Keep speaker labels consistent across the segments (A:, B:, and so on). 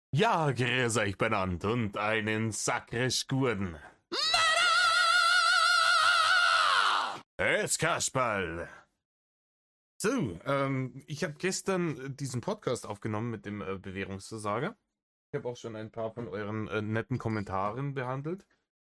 A: Ja, grüß euch benannt und einen Sakrisch Gurden. Es Kasperl. So, ich habe gestern diesen Podcast aufgenommen mit dem Bewährungsversager. Ich habe auch schon ein paar von euren netten Kommentaren behandelt.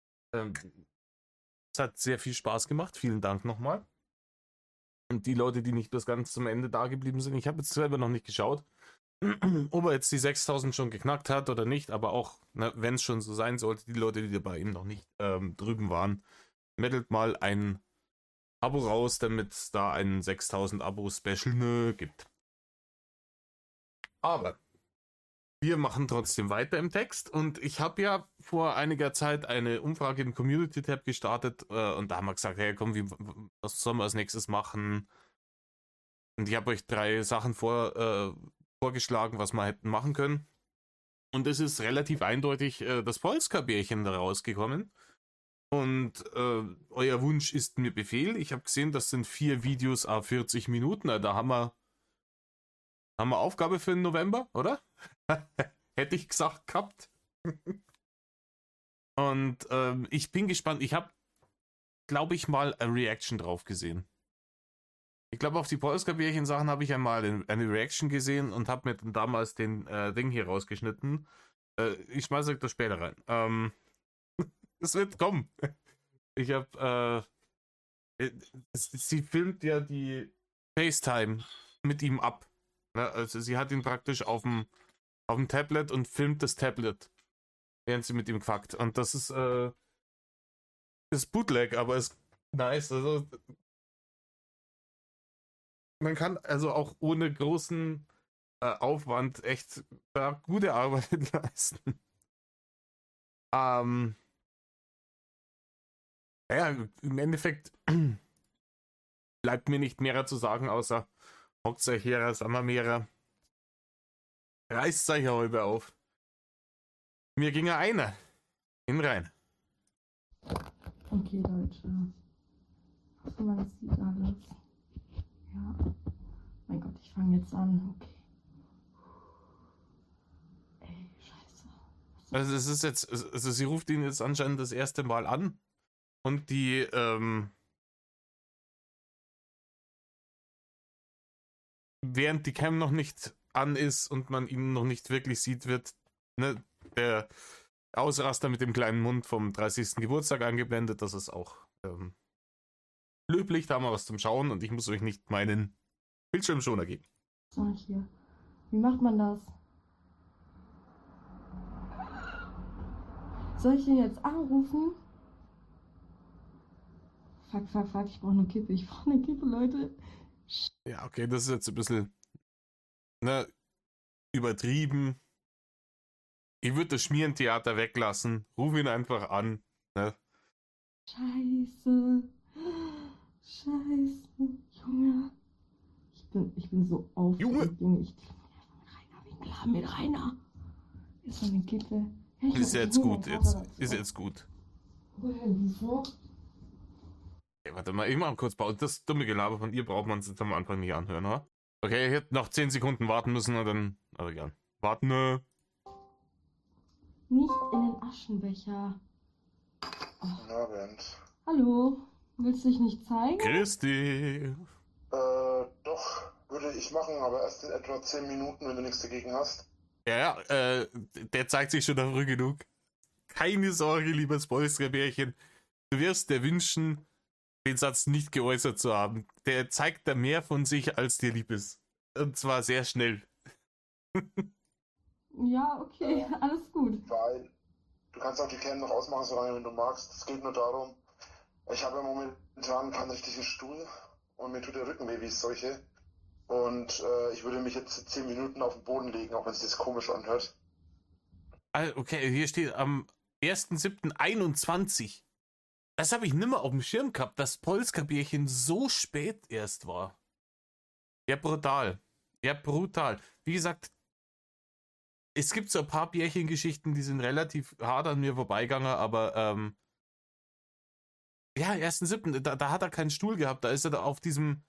A: Es hat sehr viel Spaß gemacht. Vielen Dank nochmal. Und die Leute, die nicht bis ganz zum Ende da geblieben sind, ich habe jetzt selber noch nicht geschaut, ob er jetzt die 6000 schon geknackt hat oder nicht, aber auch, ne, wenn es schon so sein sollte, die Leute, die bei ihm noch nicht drüben waren, meldet mal ein Abo raus, damit es da ein 6000 Abo-Special gibt. Aber wir machen trotzdem weiter im Text und ich habe ja vor einiger Zeit eine Umfrage im Community-Tab gestartet und da haben wir gesagt, hey komm, was sollen wir als nächstes machen? Und ich habe euch 3 Sachen vorgeschlagen, was wir hätten machen können. Und es ist relativ eindeutig das Polska-Bärchen da rausgekommen. Und euer Wunsch ist mir Befehl. Ich habe gesehen, das sind 4 Videos à 40 Minuten. Da haben wir Aufgabe für den November, oder? Hätte ich gesagt gehabt. Und ich bin gespannt. Ich habe, glaube ich, mal eine Reaction drauf gesehen. Ich glaube, auf die Polska-Bärchen-Sachen habe ich einmal eine Reaction gesehen und habe mir dann damals den Ding hier rausgeschnitten. Ich schmeiße euch das später rein. Es wird kommen. Ich habe, sie filmt ja die FaceTime mit ihm ab. Ne? Also sie hat ihn praktisch auf dem Tablet und filmt das Tablet, während sie mit ihm quackt. Und das ist Bootleg, aber ist nice. Also man kann also auch ohne großen Aufwand echt gute Arbeit leisten. Ja, im Endeffekt bleibt mir nicht mehr zu sagen, außer hockt euch her, Sammermehrer, reißt euch halber auf. Mir ging einer in rein.
B: Okay, Leute. Hoffe, man sieht alles. Ja. Mein Gott, ich fange jetzt an. Okay. Ey, scheiße.
A: Also es ist jetzt, also sie ruft ihn jetzt anscheinend das erste Mal an und die, während die Cam noch nicht an ist und man ihn noch nicht wirklich sieht, wird der Ausraster mit dem kleinen Mund vom 30. Geburtstag angeblendet. Das ist auch löblich, da haben wir was zum Schauen und ich muss euch nicht meinen Bildschirmschoner geben.
B: So, hier. Wie macht man das? Soll ich ihn jetzt anrufen? Fuck, ich brauche eine Kippe. Ich brauche eine Kippe, Leute.
A: Ja, okay, das ist jetzt ein bisschen übertrieben. Ich würde das Schmierentheater weglassen. Ruf ihn einfach an. Ne?
B: Scheiße. Junge. Ich bin so aufgeregt, Junge. Ich telefoniere mit Rainer. Ist eine Kippe. Ja,
A: ist jetzt gut. Ist jetzt gut.
B: Wieso?
A: Okay, warte mal, ich mache kurz Pause. Das dumme Gelaber von ihr braucht man jetzt am Anfang nicht anhören, oder? Okay, ich hätte noch 10 Sekunden warten müssen und dann. Aber egal. Warten.
B: Nicht in den Aschenbecher. Oh.
C: Guten Abend.
B: Hallo. Willst du dich nicht zeigen?
A: Christi.
C: Doch, würde ich machen, aber erst in etwa 10 Minuten, wenn du nichts dagegen hast.
A: Ja, der zeigt sich schon da früh genug. Keine Sorge, liebes Polska-Bärchen. Du wirst dir wünschen, den Satz nicht geäußert zu haben. Der zeigt da mehr von sich, als dir lieb ist. Und zwar sehr schnell.
B: Ja, okay, alles gut.
C: Weil du kannst auch die Cam noch ausmachen, solange wenn du magst. Es geht nur darum, ich habe ja momentan keinen richtigen Stuhl und mir tut der Rücken weh wie solche. Und ich würde mich jetzt 10 Minuten auf den Boden legen, auch wenn es sich komisch anhört.
A: Okay, hier steht am 1.7.21. Das habe ich nimmer auf dem Schirm gehabt, dass Polska-Bärchen so spät erst war. Ja, brutal. Ja, brutal. Wie gesagt, es gibt so ein paar Bärchengeschichten, die sind relativ hart an mir vorbeigegangen, aber ja, 1.7., da hat er keinen Stuhl gehabt, da ist er da auf diesem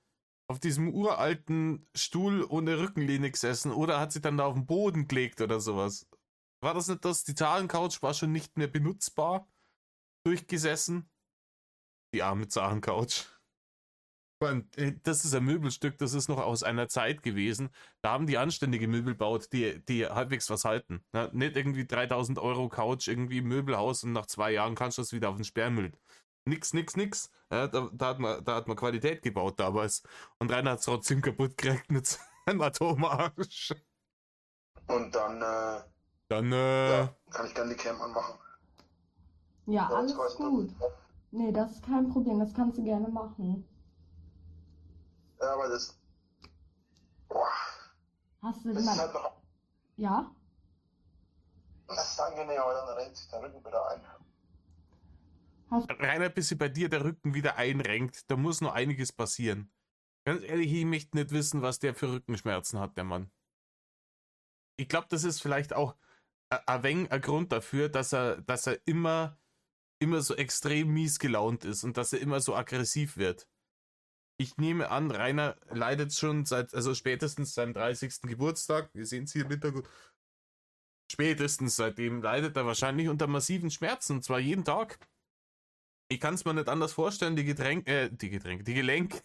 A: uralten Stuhl ohne Rückenlehne gesessen oder hat sich dann da auf den Boden gelegt oder sowas. War das nicht das? Die Zahlencouch war schon nicht mehr benutzbar. Durchgesessen. Die arme Zahlencouch. Das ist ein Möbelstück, das ist noch aus einer Zeit gewesen. Da haben die anständige Möbel gebaut, die halbwegs was halten. Na, nicht irgendwie 3.000 Euro Couch, irgendwie im Möbelhaus und nach 2 Jahren kannst du das wieder auf den Sperrmüll. Nix. Ja, da hat man Qualität gebaut damals. Und Rainer hat es trotzdem kaputt gekriegt mit seinem Atomarsch.
C: Und dann,
A: Dann,
C: kann ich gerne die Cam anmachen.
B: Ja,
C: Ja,
B: alles
C: ich weiß
B: gut.
C: nicht.
B: Nee, das ist kein Problem, das kannst du gerne machen.
C: Ja, aber das. Boah,
B: Hast du
C: das ist
B: mal.
C: halt noch.
B: Ja?
C: Das ist angenehm, aber dann rennt sich der Rücken wieder ein.
A: Rainer, bis sich bei dir der Rücken wieder einrenkt, da muss noch einiges passieren. Ganz ehrlich, ich möchte nicht wissen, was der für Rückenschmerzen hat, der Mann. Ich glaube, das ist vielleicht auch ein wenig ein Grund dafür, dass er immer so extrem mies gelaunt ist und dass er immer so aggressiv wird. Ich nehme an, Rainer leidet schon also spätestens seinem 30. Geburtstag, wir sehen es hier im Hintergrund, spätestens seitdem leidet er wahrscheinlich unter massiven Schmerzen, und zwar jeden Tag. Ich kann es mir nicht anders vorstellen, die Gelenke.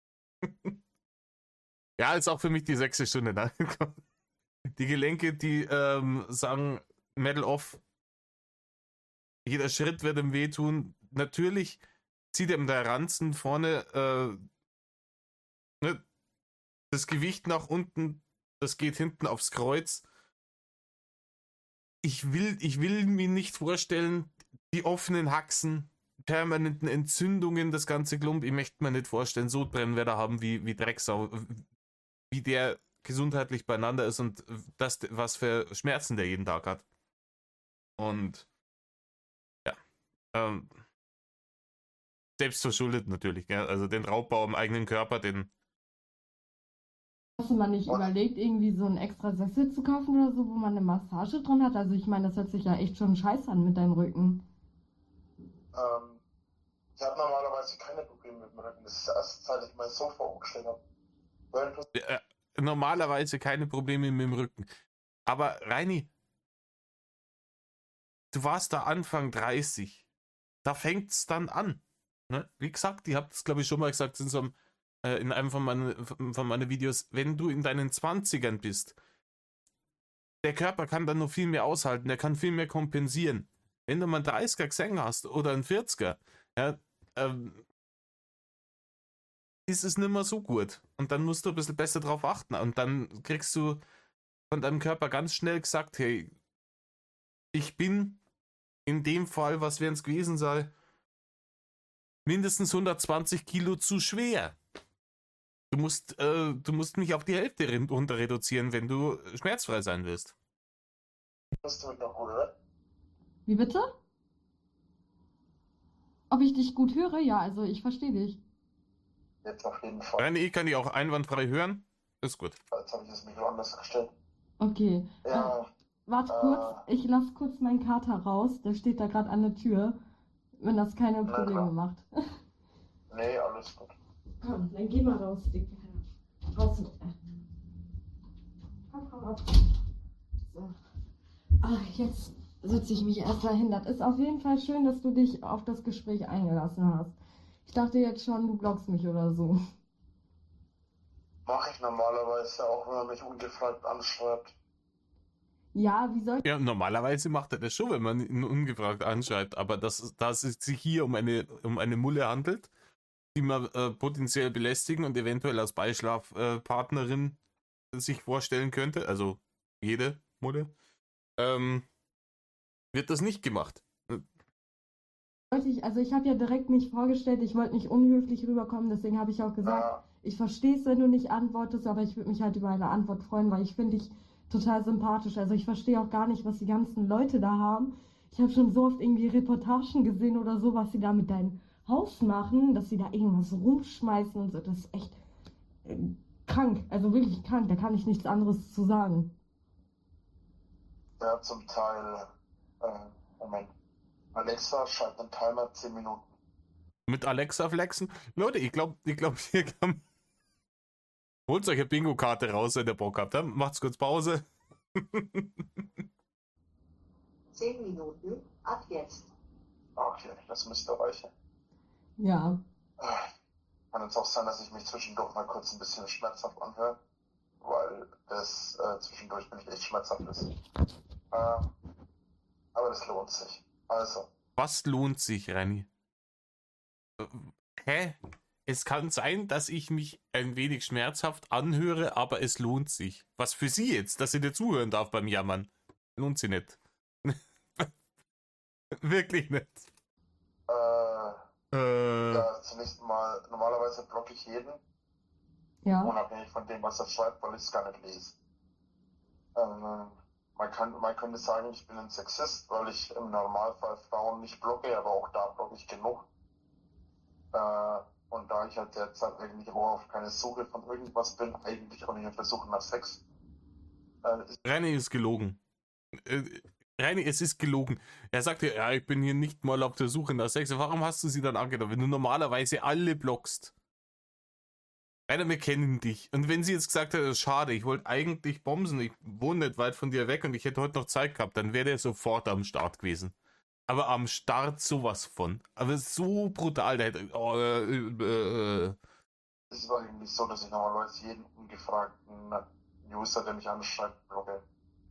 A: Ja, ist auch für mich die 6. Stunde, ne? Die Gelenke, die sagen, Medal off. Jeder Schritt wird ihm wehtun. Natürlich zieht ihm der Ranzen vorne ne, das Gewicht nach unten, das geht hinten aufs Kreuz. Ich will mir nicht vorstellen, die offenen Haxen, permanenten Entzündungen, das ganze Klump. Ich möchte mir nicht vorstellen, so Brennwerte haben wie Drecksau, wie der gesundheitlich beieinander ist und das, was für Schmerzen der jeden Tag hat. Und ja, selbst verschuldet natürlich, gell? Also den Raubbau am eigenen Körper, den.
B: Hast du mal nicht überlegt, irgendwie so einen extra Sessel zu kaufen oder so, wo man eine Massage drin hat? Also ich meine, das hört sich ja echt schon scheiße an mit deinem Rücken.
C: Ich habe normalerweise keine Probleme mit dem Rücken. Das ist die erste Zeit, dass ich mein Sofa umgestellt habe.
A: Normalerweise keine Probleme mit dem Rücken. Aber Reini, du warst da Anfang 30. Da fängt es dann an. Ne? Wie gesagt, ich habe das glaube ich schon mal gesagt in einem von meinen Videos, wenn du in deinen 20ern bist, der Körper kann dann noch viel mehr aushalten, der kann viel mehr kompensieren. Wenn du mal einen 30er gesehen hast oder einen 40er, ja, ist es nicht mehr so gut. Und dann musst du ein bisschen besser drauf achten. Und dann kriegst du von deinem Körper ganz schnell gesagt, hey, ich bin in dem Fall, was wären es gewesen sei, mindestens 120 Kilo zu schwer. Du musst mich auf die Hälfte runter reduzieren, wenn du schmerzfrei sein willst.
C: Hörst du mich noch gut, oder?
B: Wie bitte? Ob ich dich gut höre? Ja, also ich verstehe dich.
C: Jetzt auf jeden Fall.
A: Nein, ich kann die auch einwandfrei hören. Ist gut.
C: Jetzt habe ich das Mikro anders gestellt.
B: Okay.
C: Ja,
B: Warte kurz, ich lasse kurz meinen Kater raus. Der steht da gerade an der Tür. Wenn das keine
C: Na
B: Probleme
C: klar.
B: macht.
C: nee, alles gut.
B: Komm, dann geh mal raus, Dick. Raus mit. Komm raus. So. Jetzt sitze ich mich erst dahin. Das ist auf jeden Fall schön, dass du dich auf das Gespräch eingelassen hast. Ich dachte jetzt schon, du blockst mich oder so.
C: Mache ich normalerweise auch, wenn man mich ungefragt anschreibt.
B: Ja, wie soll ich...
A: Ja, normalerweise macht er das schon, wenn man ihn ungefragt anschreibt. Aber dass es sich hier um eine Mulle handelt, die man potenziell belästigen und eventuell als Beischlafpartnerin sich vorstellen könnte, also jede Mulle, wird das nicht gemacht.
B: Also ich habe ja direkt mich vorgestellt, ich wollte nicht unhöflich rüberkommen, deswegen habe ich auch gesagt, ich verstehe es, wenn du nicht antwortest, aber ich würde mich halt über eine Antwort freuen, weil ich finde dich total sympathisch. Also ich verstehe auch gar nicht, was die ganzen Leute da haben. Ich habe schon so oft irgendwie Reportagen gesehen oder so, was sie da mit deinem Haus machen, dass sie da irgendwas rumschmeißen und so. Das ist echt krank, also wirklich krank, da kann ich nichts anderes zu sagen.
C: Ja, zum Teil, Moment. Alexa, schalt den Timer 10 Minuten.
A: Mit Alexa flexen? Leute, ich glaube, hier kann. Holt euch eine Bingo-Karte raus, wenn ihr Bock habt. Dann macht's kurz Pause.
D: 10 Minuten ab jetzt.
C: Okay, das müsste reichen.
B: Ja.
C: Kann jetzt auch sein, dass ich mich zwischendurch mal kurz ein bisschen schmerzhaft anhöre, weil es zwischendurch bin ich echt schmerzhaft ist. Aber das lohnt sich. Also.
A: Was lohnt sich, Reini? Hä? Es kann sein, dass ich mich ein wenig schmerzhaft anhöre, aber es lohnt sich. Was für Sie jetzt, dass sie dir zuhören darf beim Jammern? Lohnt sie nicht. Wirklich nicht.
C: Ja, zunächst mal, normalerweise blocke ich jeden,
B: Ja.
C: unabhängig von dem, was er schreibt, weil ich es gar nicht lese. Man könnte sagen, ich bin ein Sexist, weil ich im Normalfall Frauen nicht blocke, aber auch da blocke ich genug. Und da ich halt derzeit eigentlich auf keine Suche von irgendwas bin, eigentlich auch nicht auf der Suche nach Sex.
A: Reini ist gelogen. Reini, es ist gelogen. Er sagte, ja, ich bin hier nicht mal auf der Suche nach Sex. Warum hast du sie dann angenommen, wenn du normalerweise alle blockst? Rainer, wir kennen dich. Und wenn sie jetzt gesagt hätte, schade, ich wollte eigentlich bomsen, ich wohne nicht weit von dir weg und ich hätte heute noch Zeit gehabt, dann wäre der sofort am Start gewesen. Aber am Start sowas von. Aber so brutal, der hätte...
C: Es ist eigentlich so, dass ich normalerweise jeden ungefragten User, der mich anschreibt, blocke.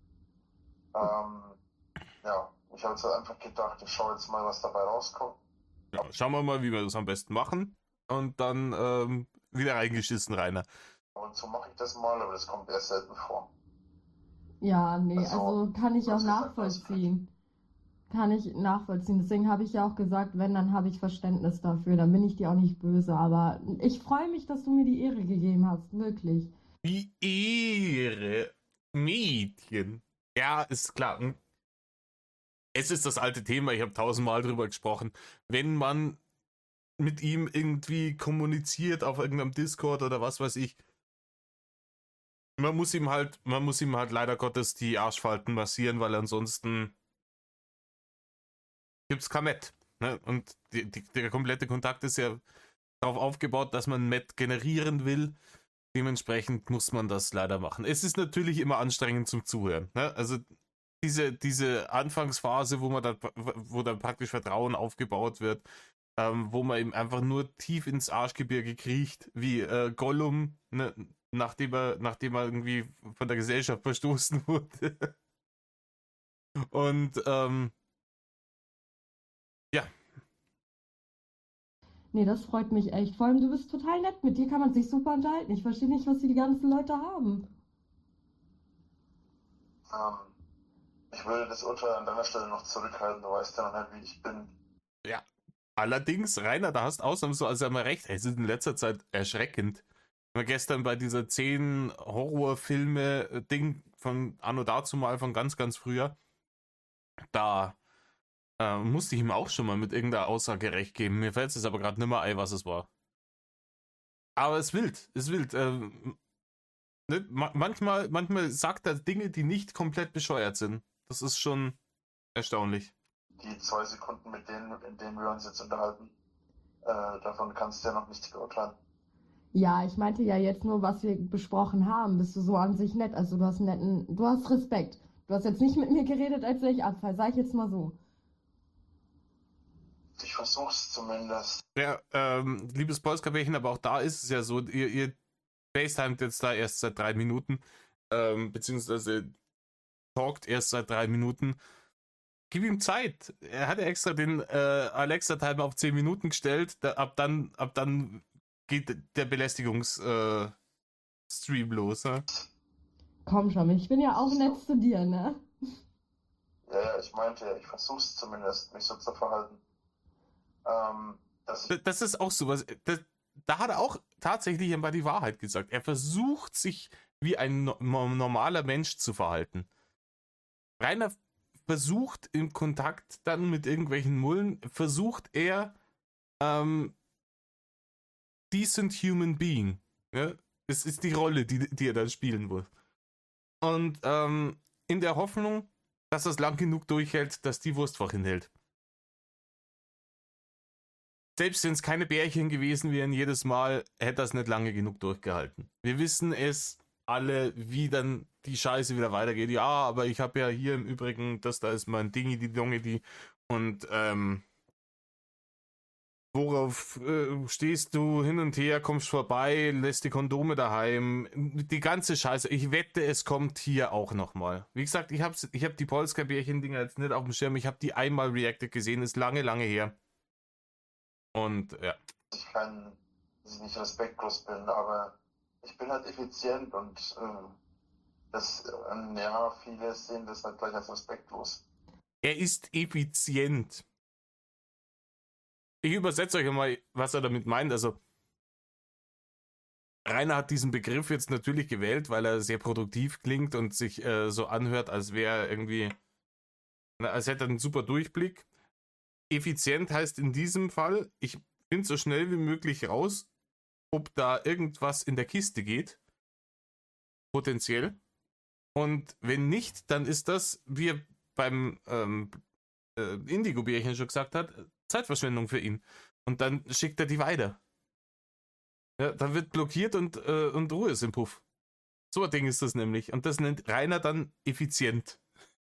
C: Ja, ich habe jetzt halt einfach gedacht, ich schaue jetzt mal, was dabei rauskommt.
A: Ja, schauen wir mal, wie wir das am besten machen. Und dann wieder reingeschissen, Rainer.
C: Und so mache ich das mal, aber das kommt eher selten vor.
B: Ja, nee, also kann ich auch nachvollziehen. Kann ich nachvollziehen. Deswegen habe ich ja auch gesagt, wenn, dann habe ich Verständnis dafür. Dann bin ich dir auch nicht böse. Aber ich freue mich, dass du mir die Ehre gegeben hast. Wirklich.
A: Die Ehre. Mädchen. Ja, ist klar. Es ist das alte Thema, ich habe 1000-mal drüber gesprochen. Wenn man mit ihm irgendwie kommuniziert auf irgendeinem Discord oder was weiß ich, man muss ihm halt leider Gottes die Arschfalten massieren, weil ansonsten gibt's kein Met. Ne? Und der komplette Kontakt ist ja darauf aufgebaut, dass man Met generieren will. Dementsprechend muss man das leider machen. Es ist natürlich immer anstrengend zum Zuhören. Ne? Also diese Anfangsphase, wo dann praktisch Vertrauen aufgebaut wird, wo man eben einfach nur tief ins Arschgebirge kriecht, wie Gollum, ne, nachdem er irgendwie von der Gesellschaft verstoßen wurde. Und ja.
B: Nee, das freut mich echt. Vor allem, du bist total nett. Mit dir kann man sich super unterhalten. Ich verstehe nicht, was die ganzen Leute haben.
C: Ich würde das Urteil an deiner Stelle noch zurückhalten. Du weißt ja noch nicht, wie ich bin.
A: Ja. Allerdings, Rainer, da hast ausnahmsweise einmal recht. Es ist in letzter Zeit erschreckend. Gestern bei dieser 10 Horrorfilme-Ding von Anno dazumal von ganz, ganz früher, da musste ich ihm auch schon mal mit irgendeiner Aussage recht geben. Mir fällt es aber gerade nicht mehr ein, was es war. Aber es ist wild. Ne? Manchmal sagt er Dinge, die nicht komplett bescheuert sind. Das ist schon erstaunlich.
C: Die 2 Sekunden, in denen wir uns jetzt unterhalten, davon kannst du ja noch nichts beurteilen.
B: Ja, ich meinte ja jetzt nur, was wir besprochen haben. Bist du so an sich nett? Also du hast Respekt. Du hast jetzt nicht mit mir geredet, als wäre ich Abfall. Sag ich jetzt mal so.
C: Ich versuch's zumindest.
A: Ja, liebes Polska-Bärchen, aber auch da ist es ja so, ihr FaceTimet jetzt da erst seit 3 Minuten, beziehungsweise talkt erst seit 3 Minuten. Gib ihm Zeit. Er hat ja extra den Alexa-Timer auf 10 Minuten gestellt. Ab dann geht der Belästigungsstream los. Ne?
B: Komm schon, ich bin ja auch nett zu dir, ne?
C: Ja, ich meinte ja, ich versuch's zumindest, mich so zu verhalten.
A: Das ist auch sowas. Da hat er auch tatsächlich einmal die Wahrheit gesagt. Er versucht sich wie ein normaler Mensch zu verhalten. Rainer versucht im Kontakt dann mit irgendwelchen Mullen, versucht er decent human being. Ja? Das ist die Rolle, die er dann spielen will. Und in der Hoffnung, dass er es lang genug durchhält, dass die Wurst vorhin hält. Selbst wenn es keine Bärchen gewesen wären, jedes Mal hätte er es nicht lange genug durchgehalten. Wir wissen es alle, wie dann die Scheiße wieder weitergeht. Ja, aber ich habe ja hier im Übrigen, das da ist mein Dingi, die Donge, die und worauf stehst du hin und her, kommst vorbei, lässt die Kondome daheim, die ganze Scheiße. Ich wette, es kommt hier auch nochmal. Wie gesagt, ich hab die Polska-Bärchen-Dinger jetzt nicht auf dem Schirm, ich habe die einmal reacted gesehen, ist lange, lange her. Und ja.
C: Ich kann nicht respektlos bin, aber ich bin halt effizient und ja, viele sehen das halt gleich als respektlos.
A: Er ist effizient. Ich übersetze euch einmal, was er damit meint. Also, Rainer hat diesen Begriff jetzt natürlich gewählt, weil er sehr produktiv klingt und sich so anhört, als wäre er irgendwie, als hätte er einen super Durchblick. Effizient heißt in diesem Fall, ich finde so schnell wie möglich raus, ob da irgendwas in der Kiste geht. Potenziell. Und wenn nicht, dann ist das, wie er beim Indigo-Bärchen schon gesagt hat, Zeitverschwendung für ihn. Und dann schickt er die weiter. Ja, dann wird blockiert und Ruhe ist im Puff. So ein Ding ist das nämlich. Und das nennt Rainer dann effizient.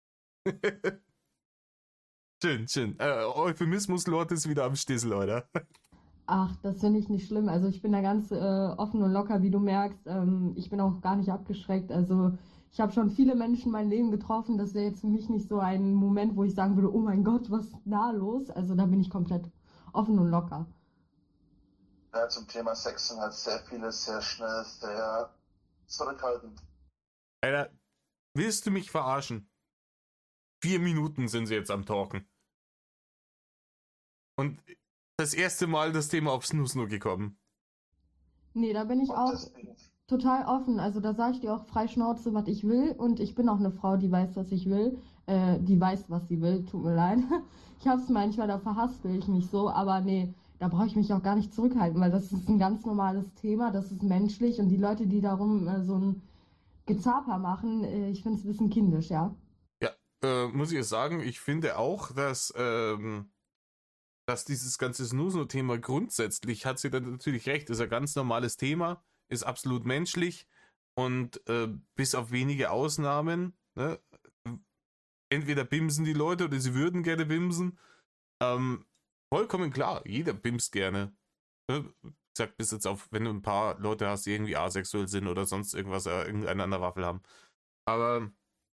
A: Schön. Euphemismus-Lord ist wieder am Stissel, oder?
B: Ach, das finde ich nicht schlimm. Also ich bin da ganz offen und locker, wie du merkst. Ich bin auch gar nicht abgeschreckt. Also ich habe schon viele Menschen in meinem Leben getroffen. Das wäre jetzt für mich nicht so ein Moment, wo ich sagen würde, oh mein Gott, was ist da los? Also da bin ich komplett offen und locker.
C: Ja, zum Thema Sex sind halt sehr viele sehr schnell, sehr zurückhaltend.
A: Alter, willst du mich verarschen? 4 Minuten sind sie jetzt am Talken. Und das erste Mal das Thema aufs Snus-Nu gekommen.
B: Nee, da bin ich
C: Und
B: auch
C: deswegen,
B: total offen. Also da sage ich dir auch frei Schnauze, was ich will. Und ich bin auch eine Frau, die weiß, was ich will. Die weiß, was sie will. Tut mir leid. Ich hab's manchmal, da verhaspel ich mich so. Aber nee, da brauche ich mich auch gar nicht zurückhalten, weil das ist ein ganz normales Thema. Das ist menschlich. Und die Leute, die darum so ein Gezaper machen, ich finde es ein bisschen kindisch, ja.
A: Ja, muss ich jetzt sagen, ich finde auch, dass dieses ganze Snooze-Thema grundsätzlich, hat sie dann natürlich recht, ist ein ganz normales Thema, ist absolut menschlich und bis auf wenige Ausnahmen, ne, entweder bimsen die Leute oder sie würden gerne bimsen. Vollkommen klar, jeder bimst gerne. Ne? Ich sag bis jetzt auf, wenn du ein paar Leute hast, die irgendwie asexuell sind oder sonst irgendwas, irgendeine andere Waffel haben. Aber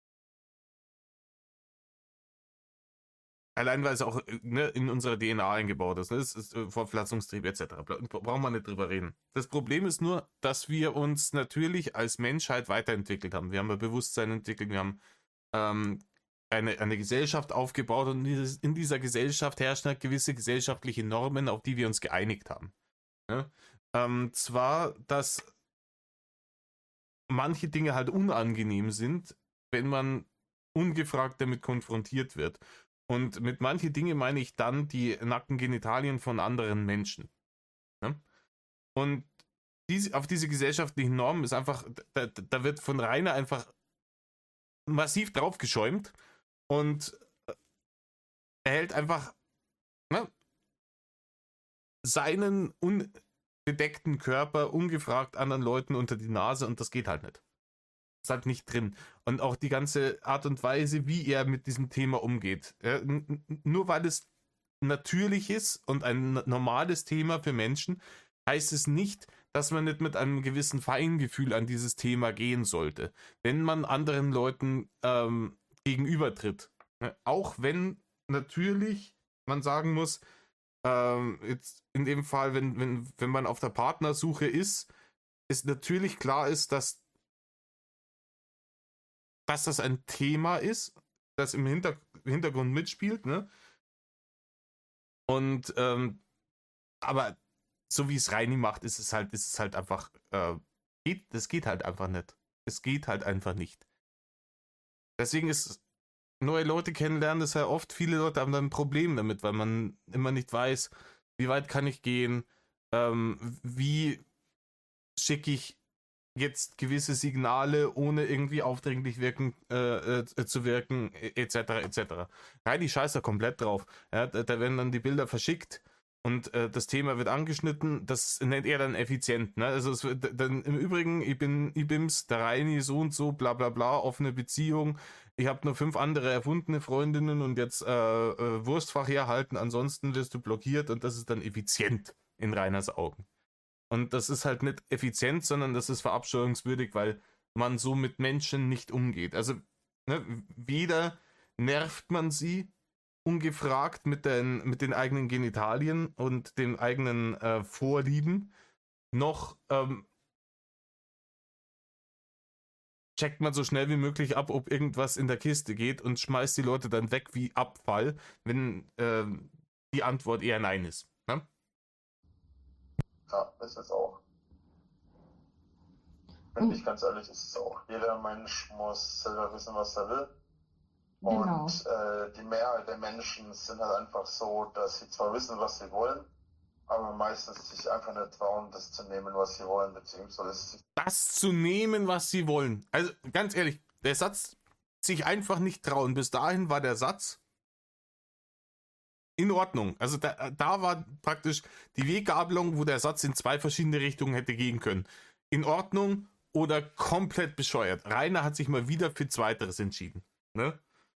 A: allein weil es auch ne, in unserer DNA eingebaut ist. Ne? Es ist Fortpflanzungstrieb etc. Brauchen wir nicht drüber reden. Das Problem ist nur, dass wir uns natürlich als Menschheit weiterentwickelt haben. Wir haben ein Bewusstsein entwickelt, wir haben eine Gesellschaft aufgebaut und in dieser Gesellschaft herrschen halt gewisse gesellschaftliche Normen, auf die wir uns geeinigt haben. Ne? Zwar, dass manche Dinge halt unangenehm sind, wenn man ungefragt damit konfrontiert wird. Und mit manche Dinge meine ich dann die nackten Genitalien von anderen Menschen. Ne? Und auf diese gesellschaftlichen Normen ist einfach, da wird von Rainer einfach massiv draufgeschäumt und er hält einfach ne, seinen unbedeckten Körper ungefragt anderen Leuten unter die Nase und das geht halt nicht. Ist halt nicht drin. Und auch die ganze Art und Weise, wie er mit diesem Thema umgeht. Ja, nur weil es natürlich ist und ein normales Thema für Menschen, heißt es nicht, dass man nicht mit einem gewissen Feingefühl an dieses Thema gehen sollte. Wenn man anderen Leuten gegenübertritt. Ja, auch wenn natürlich man sagen muss, jetzt in dem Fall, wenn man auf der Partnersuche ist natürlich klar ist, dass das ein Thema ist, das im Hintergrund mitspielt, ne? Und aber so wie es Reini macht, ist es halt einfach, das geht halt einfach nicht. Es geht halt einfach nicht. Deswegen ist neue Leute kennenlernen, das ist ja oft, viele Leute haben dann ein Problem damit, weil man immer nicht weiß, wie weit kann ich gehen, wie schicke ich jetzt gewisse Signale, ohne irgendwie aufdringlich zu wirken, etc. Reini scheißt da komplett drauf. Ja, da werden dann die Bilder verschickt und das Thema wird angeschnitten, das nennt er dann effizient. Ne? Also es wird dann im Übrigen, ich bin IBIMS, der Reini, so und so, bla bla bla, offene Beziehung. Ich habe nur 5 andere erfundene Freundinnen und jetzt Wurstfach herhalten, ansonsten wirst du blockiert und das ist dann effizient in Reiners Augen. Und das ist halt nicht effizient, sondern das ist verabscheuungswürdig, weil man so mit Menschen nicht umgeht. Also ne, weder nervt man sie ungefragt mit den eigenen Genitalien und den eigenen Vorlieben, noch checkt man so schnell wie möglich ab, ob irgendwas in der Kiste geht und schmeißt die Leute dann weg wie Abfall, wenn die Antwort eher Nein ist. Ne?
C: Ja, ist es auch. Wenn ich ganz ehrlich, ist es auch. Jeder Mensch muss selber wissen, was er will.
B: Genau.
C: Und die Mehrheit der Menschen sind halt einfach so, dass sie zwar wissen, was sie wollen, aber meistens sich einfach nicht trauen, das zu nehmen, was sie wollen, beziehungsweise
A: das zu nehmen, was sie wollen. Also ganz ehrlich, der Satz, sich einfach nicht trauen, bis dahin war der Satz in Ordnung. Also da war praktisch die Weggabelung, wo der Satz in 2 verschiedene Richtungen hätte gehen können. In Ordnung oder komplett bescheuert. Rainer hat sich mal wieder für Zweiteres entschieden. Ne?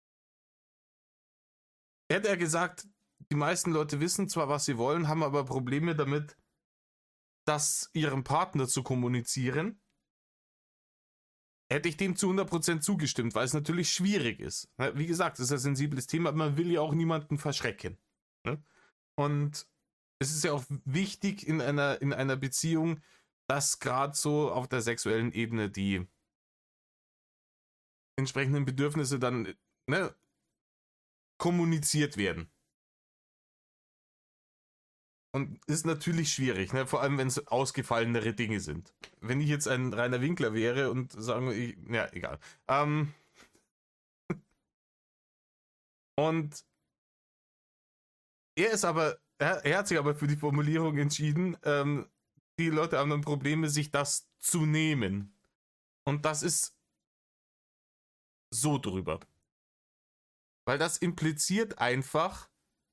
A: Hätte er gesagt, die meisten Leute wissen zwar, was sie wollen, haben aber Probleme damit, das ihrem Partner zu kommunizieren, hätte ich dem zu 100% zugestimmt, weil es natürlich schwierig ist. Wie gesagt, es ist ein sensibles Thema, aber man will ja auch niemanden verschrecken. Und es ist ja auch wichtig in einer Beziehung, dass gerade so auf der sexuellen Ebene die entsprechenden Bedürfnisse dann kommuniziert werden. Und ist natürlich schwierig, ne? Vor allem wenn es ausgefallenere Dinge sind. Wenn ich jetzt ein Rainer Winkler wäre und sagen wir, ja, egal. Und er hat sich aber für die Formulierung entschieden, die Leute haben dann Probleme, sich das zu nehmen. Und das ist so drüber. Weil das impliziert einfach,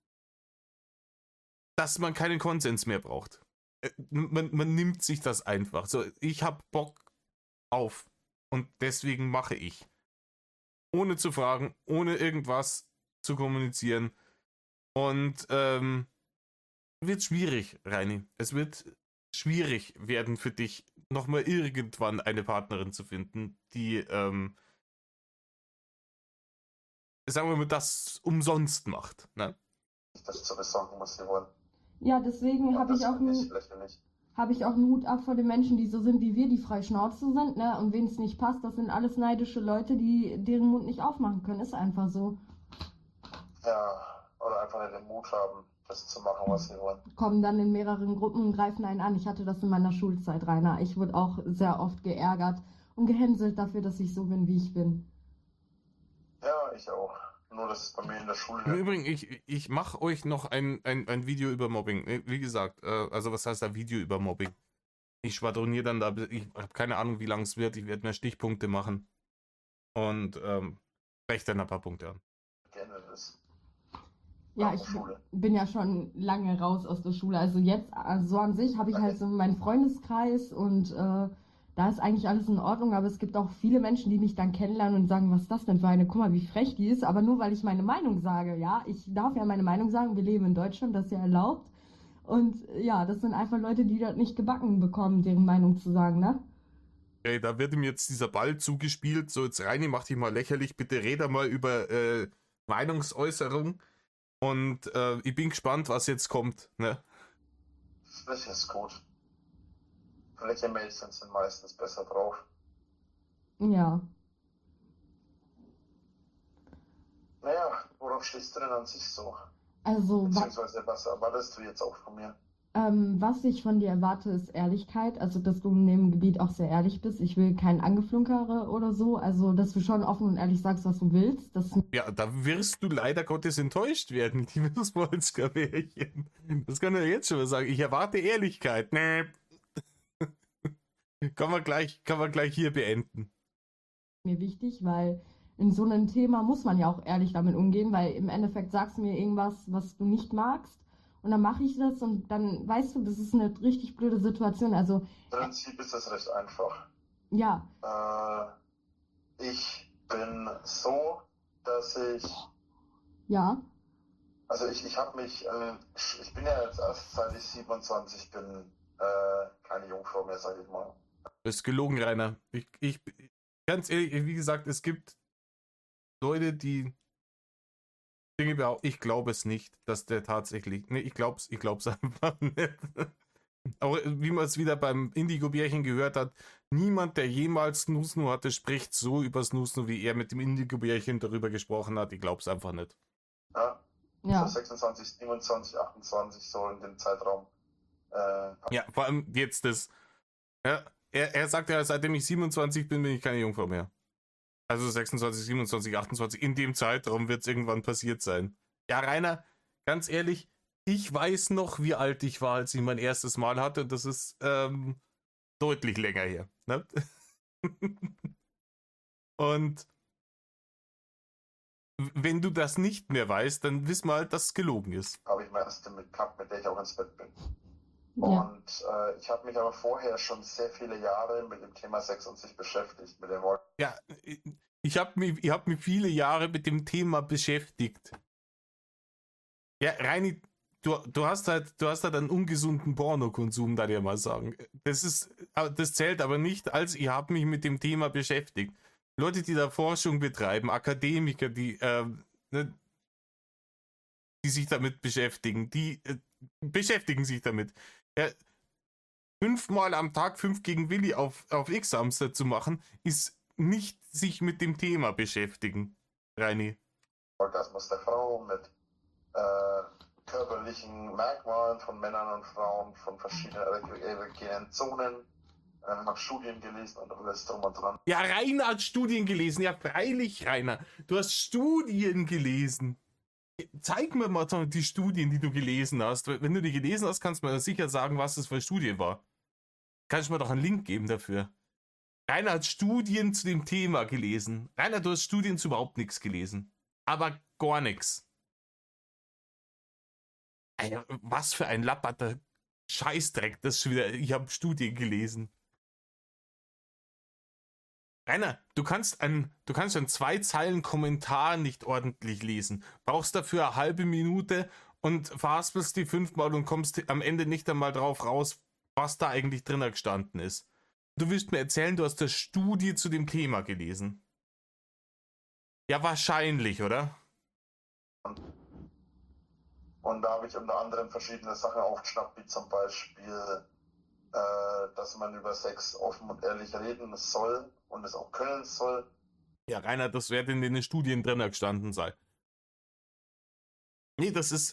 A: dass man keinen Konsens mehr braucht. Man nimmt sich das einfach. So, ich hab Bock auf und deswegen mache ich. Ohne zu fragen, ohne irgendwas zu kommunizieren. Und wird schwierig, Reini. Es wird schwierig werden für dich, nochmal irgendwann eine Partnerin zu finden, die sagen wir mal, das umsonst macht. Ne?
C: Das zu besorgen, was sie wollen.
B: Ja, deswegen habe ich auch einen Hut ab vor den Menschen, die so sind wie wir, die frei Schnauze sind, ne? Und wem es nicht passt, das sind alles neidische Leute, die deren Mund nicht aufmachen können. Ist einfach so.
C: Ja, oder einfach nicht den Mut haben, das zu machen, was sie wollen.
B: Kommen dann in mehreren Gruppen und greifen einen an. Ich hatte das in meiner Schulzeit, Rainer. Ich wurde auch sehr oft geärgert und gehänselt dafür, dass ich so bin, wie ich bin.
C: Ja, ich auch. Nur, dass es bei mir in der Schule...
A: Im Übrigen, ich mache euch noch ein Video über Mobbing. Wie gesagt, also was heißt da Video über Mobbing? Ich schwadroniere dann da, ich habe keine Ahnung, wie lang es wird. Ich werde mir Stichpunkte machen und spreche dann ein paar Punkte an.
B: Ja, ich bin ja schon lange raus aus der Schule. Also jetzt, so an sich habe ich halt so meinen Freundeskreis und da ist eigentlich alles in Ordnung, aber es gibt auch viele Menschen, die mich dann kennenlernen und sagen, was ist das denn für eine, guck mal, wie frech die ist, aber nur weil ich meine Meinung sage, ja, ich darf ja meine Meinung sagen, wir leben in Deutschland, das ist ja erlaubt und ja, das sind einfach Leute, die das nicht gebacken bekommen, deren Meinung zu sagen, ne?
A: Okay, da wird ihm jetzt dieser Ball zugespielt, so jetzt Reini, mach dich mal lächerlich, bitte rede mal über Meinungsäußerung und ich bin gespannt, was jetzt kommt, ne?
C: Das ist gut. Welche Mädchen sind meistens besser drauf?
B: Ja.
C: Naja, worauf stehst du denn an sich so?
B: Also,
C: beziehungsweise was erwartest du jetzt auch von mir?
B: Was ich von dir erwarte, ist Ehrlichkeit. Also, dass du in dem Gebiet auch sehr ehrlich bist. Ich will kein Angeflunkere oder so. Also, dass du schon offen und ehrlich sagst, was du willst.
A: Ja, da wirst du leider Gottes enttäuscht werden, liebes Wolfskerwärchen. Das kann er jetzt schon mal sagen. Ich erwarte Ehrlichkeit. Nee. Kann man gleich hier beenden.
B: Mir wichtig, weil in so einem Thema muss man ja auch ehrlich damit umgehen, weil im Endeffekt sagst du mir irgendwas, was du nicht magst Und dann mache ich das und dann, weißt du, das ist eine richtig blöde Situation. Also,
C: Im Prinzip ist das recht einfach.
B: ja,
C: Ich bin so, dass
B: ja,
C: ich habe mich, ich bin ja jetzt erst seit ich 27 bin, keine Jungfrau mehr, sag ich mal.
A: Das ist gelogen, Rainer. Ganz ehrlich, wie gesagt, es gibt Leute, die Dinge behaupten. Ich glaube es nicht, dass der tatsächlich. Nee, ich glaub's einfach nicht. Aber wie man es wieder beim Indigo-Bärchen gehört hat, niemand, der jemals Snusnu hatte, spricht so über Snusnu, wie er mit dem Indigo-Bärchen darüber gesprochen hat. Ich glaub's einfach nicht.
C: Ja,
B: ja.
C: so 26, 27, 28, so in dem Zeitraum.
A: Ja, vor allem jetzt das. Ja, er sagt ja, seitdem ich 27 bin, bin ich keine Jungfrau mehr. Also 26, 27, 28, in dem Zeitraum wird es irgendwann passiert sein. Ja, Rainer, ganz ehrlich, ich weiß noch, wie alt ich war, als ich mein erstes Mal hatte. Das ist deutlich länger her. Ne? Und wenn du das nicht mehr weißt, dann wissen wir halt, dass es gelogen ist.
C: Habe ich meine erste mit gehabt, mit der ich auch ins Bett bin.
B: Ja.
C: Und ich habe mich aber vorher schon sehr viele Jahre mit dem Thema Sex und sich beschäftigt, mit dem Wort.
A: Ja, ich hab mich viele Jahre mit dem Thema beschäftigt. Ja, Reini, du hast halt einen ungesunden Pornokonsum, da dir mal sagen. Das zählt aber nicht, als ich habe mich mit dem Thema beschäftigt. Leute, die da Forschung betreiben, Akademiker, die sich damit beschäftigen, die beschäftigen sich damit. Ja, 5-mal am Tag 5 gegen Willi auf X-Hamster zu machen, ist nicht sich mit dem Thema beschäftigen, Reini.
C: Orgasmus der Frau mit körperlichen Merkmalen von Männern und Frauen von verschiedenen erogenen Zonen. Habe Studien gelesen und alles drum und dran.
A: Ja, Rainer hat Studien gelesen. Ja, freilich, Rainer. Du hast Studien gelesen. Zeig mir mal die Studien, die du gelesen hast. Wenn du die gelesen hast, kannst du mir sicher sagen, was das für eine Studie war. Kannst du mir doch einen Link geben dafür. Rainer hat Studien zu dem Thema gelesen. Rainer, du hast Studien zu überhaupt nichts gelesen. Aber gar nichts. Was für ein lapperter Scheißdreck, das schon wieder. Ich habe Studien gelesen. Rainer, du kannst einen 2 Zeilen Kommentar nicht ordentlich lesen. Brauchst dafür eine halbe Minute und verhaspelst die 5-mal und kommst am Ende nicht einmal drauf raus, was da eigentlich drin gestanden ist. Du willst mir erzählen, du hast eine Studie zu dem Thema gelesen. Ja, wahrscheinlich, oder?
C: Und da habe ich unter anderem verschiedene Sachen aufgeschnappt, wie zum Beispiel, dass man über Sex offen und ehrlich reden soll und es auch können soll.
A: Ja, Rainer, das wird in den Studien drin gestanden sein. Nee, das ist,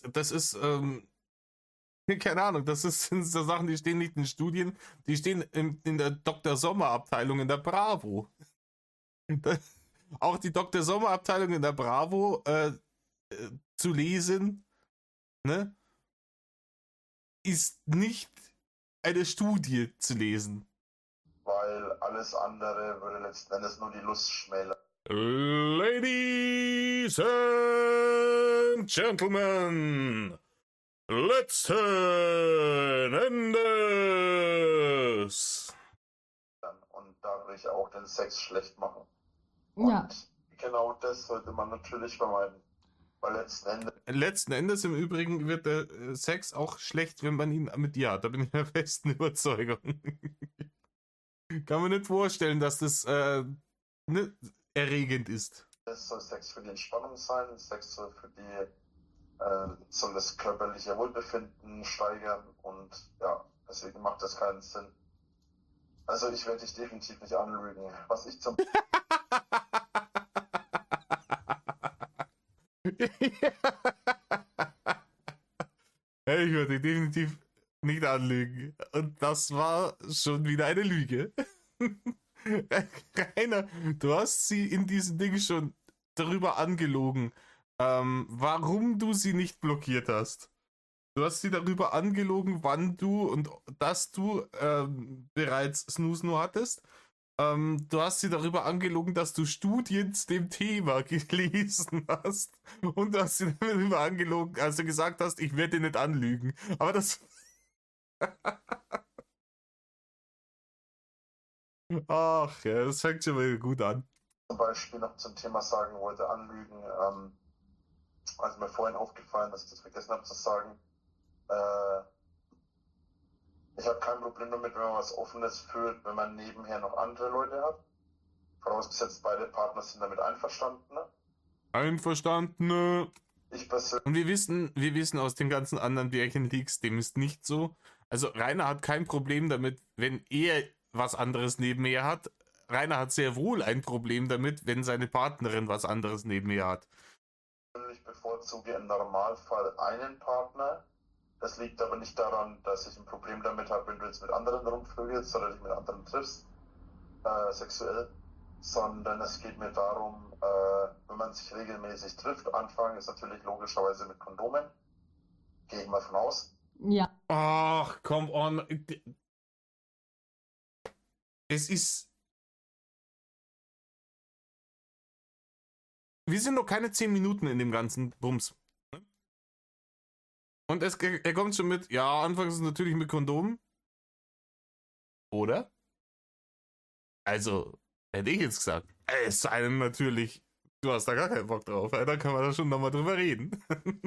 A: keine Ahnung, sind so Sachen, die stehen nicht in Studien, die stehen in der Dr. Sommer Abteilung in der Bravo. Auch die Dr. Sommer Abteilung in der Bravo zu lesen, ne, ist nicht eine Studie zu lesen.
C: Weil alles andere würde letzten Endes nur die Lust schmälern.
A: Ladies and Gentlemen, letzten Endes.
C: Und dadurch auch den Sex schlecht machen.
B: Ja.
C: Und genau das sollte man natürlich vermeiden. Weil
A: letzten Endes im Übrigen wird der Sex auch schlecht, wenn man ihn mit dir hat. Da bin ich der festen Überzeugung. Kann man nicht vorstellen, dass das erregend ist.
C: Es soll Sex für die Entspannung sein, Sex soll soll das körperliche Wohlbefinden steigern und ja, deswegen macht das keinen Sinn. Also ich werde dich definitiv nicht anlügen. Was ich zum
A: Ich würde definitiv nicht anlügen. Und das war schon wieder eine Lüge. Rainer, du hast sie in diesem Ding schon darüber angelogen, warum du sie nicht blockiert hast. Du hast sie darüber angelogen, wann du und dass du bereits Snusnu hattest. Du hast sie darüber angelogen, dass du Studien zu dem Thema gelesen hast. Und du hast sie darüber angelogen, als du gesagt hast, ich werde dir nicht anlügen. Aber das... Ach ja, das fängt schon mal gut an.
C: Zum Beispiel noch zum Thema sagen wollte, Anlügen. Also mir vorhin aufgefallen, dass ich das vergessen habe zu sagen. Ich habe kein Problem damit, wenn man was Offenes führt, wenn man nebenher noch andere Leute hat. Vorausgesetzt, beide Partner sind damit einverstanden. Ne?
A: Einverstanden.
C: Ich persönlich.
A: Und wir wissen aus den ganzen anderen Bärchen-Leaks, dem ist nicht so. Also Rainer hat kein Problem damit, wenn er was anderes neben ihr hat. Rainer hat sehr wohl ein Problem damit, wenn seine Partnerin was anderes neben ihr hat.
C: Ich bevorzuge im Normalfall einen Partner. Das liegt aber nicht daran, dass ich ein Problem damit habe, wenn du jetzt mit anderen rumvögelst oder dich mit anderen triffst, sexuell, sondern es geht mir darum, wenn man sich regelmäßig trifft, anfangen ist natürlich logischerweise mit Kondomen. Gehe ich mal von aus.
B: Ja.
A: Ach, come on. Es ist... Wir sind noch keine 10 Minuten in dem ganzen Bums. Und er kommt schon mit, ja, anfangs ist es natürlich mit Kondomen. Oder? Also, hätte ich jetzt gesagt. Es sei denn natürlich, du hast da gar keinen Bock drauf. Da kann man da schon nochmal drüber reden.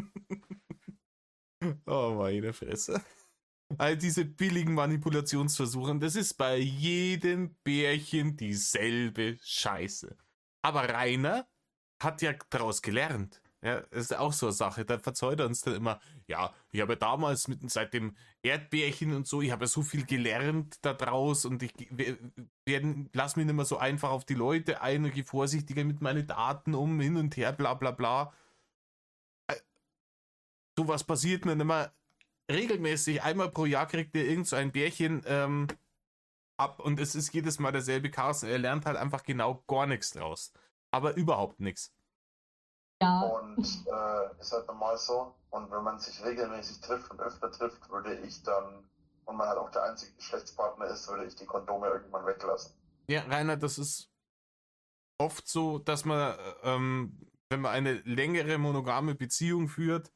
A: Oh, meine Fresse. All diese billigen Manipulationsversuche, das ist bei jedem Bärchen dieselbe Scheiße. Aber Rainer hat ja daraus gelernt. Ja, das ist auch so eine Sache. Da verzeiht er uns dann immer, ja, ich habe ja damals seit dem Erdbärchen und so, ich habe ja so viel gelernt da draus und ich lass mich nicht mehr so einfach auf die Leute ein und gehe vorsichtiger mit meinen Daten um, hin und her, bla bla bla. So was passiert mir nicht mehr regelmäßig. Einmal pro Jahr kriegt ihr irgend so ein Bärchen ab und es ist jedes Mal derselbe Chaos. Er lernt halt einfach genau gar nichts draus. Aber überhaupt nichts.
B: Ja.
C: Und ist halt normal so. Und wenn man sich regelmäßig trifft und öfter trifft, würde ich dann, und man halt auch der einzige Geschlechtspartner ist, würde ich die Kondome irgendwann weglassen.
A: Ja, Rainer, das ist oft so, dass man, wenn man eine längere monogame Beziehung führt,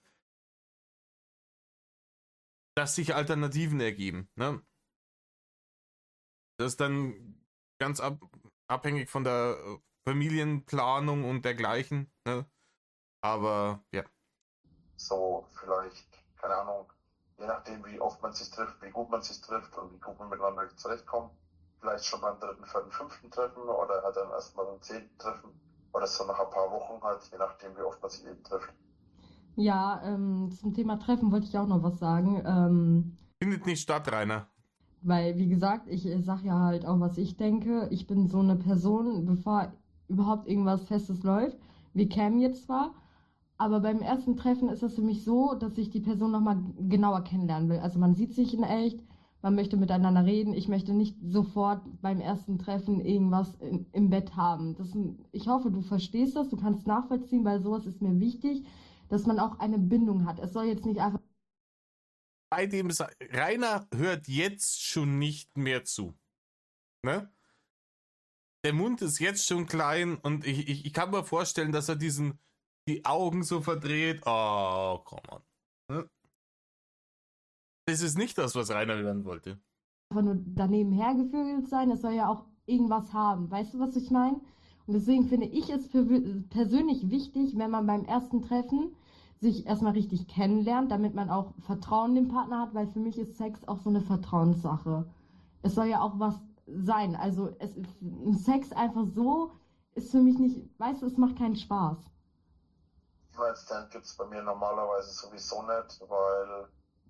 A: dass sich Alternativen ergeben. Ne? Das ist dann ganz abhängig von der Familienplanung und dergleichen. Ne? Aber ja.
C: So vielleicht, keine Ahnung, je nachdem wie oft man sich trifft, wie gut man sich trifft und wie gut man miteinander zurechtkommt, vielleicht schon beim 3., 4., 5. Treffen oder halt dann erstmal beim 10. Treffen oder so nach ein paar Wochen halt, je nachdem wie oft man sich eben trifft.
B: Ja, zum Thema Treffen wollte ich auch noch was sagen.
A: Findet nicht statt, Rainer.
B: Weil, wie gesagt, ich sage ja halt auch, was ich denke. Ich bin so eine Person, bevor überhaupt irgendwas Festes läuft. Wir kämen jetzt zwar, aber beim ersten Treffen ist es für mich so, dass ich die Person nochmal genauer kennenlernen will. Also man sieht sich in echt, man möchte miteinander reden. Ich möchte nicht sofort beim ersten Treffen irgendwas im Bett haben. Ich hoffe, du verstehst das, du kannst nachvollziehen, weil sowas ist mir wichtig, dass man auch eine Bindung hat. Es soll jetzt nicht einfach...
A: Bei dem Rainer hört jetzt schon nicht mehr zu. Ne? Der Mund ist jetzt schon klein und ich kann mir vorstellen, dass er die Augen so verdreht. Oh, komm on. Ne? Das ist nicht das, was Rainer hören wollte.
B: Einfach nur daneben hergevögelt sein, es soll ja auch irgendwas haben. Weißt du, was ich meine? Und deswegen finde ich es persönlich wichtig, wenn man beim ersten Treffen sich erstmal richtig kennenlernt, damit man auch Vertrauen dem Partner hat, weil für mich ist Sex auch so eine Vertrauenssache. Es soll ja auch was sein. Also Sex einfach so ist für mich nicht, weißt du, es macht keinen Spaß.
C: One-Night-Stand gibt es bei mir normalerweise sowieso nicht, weil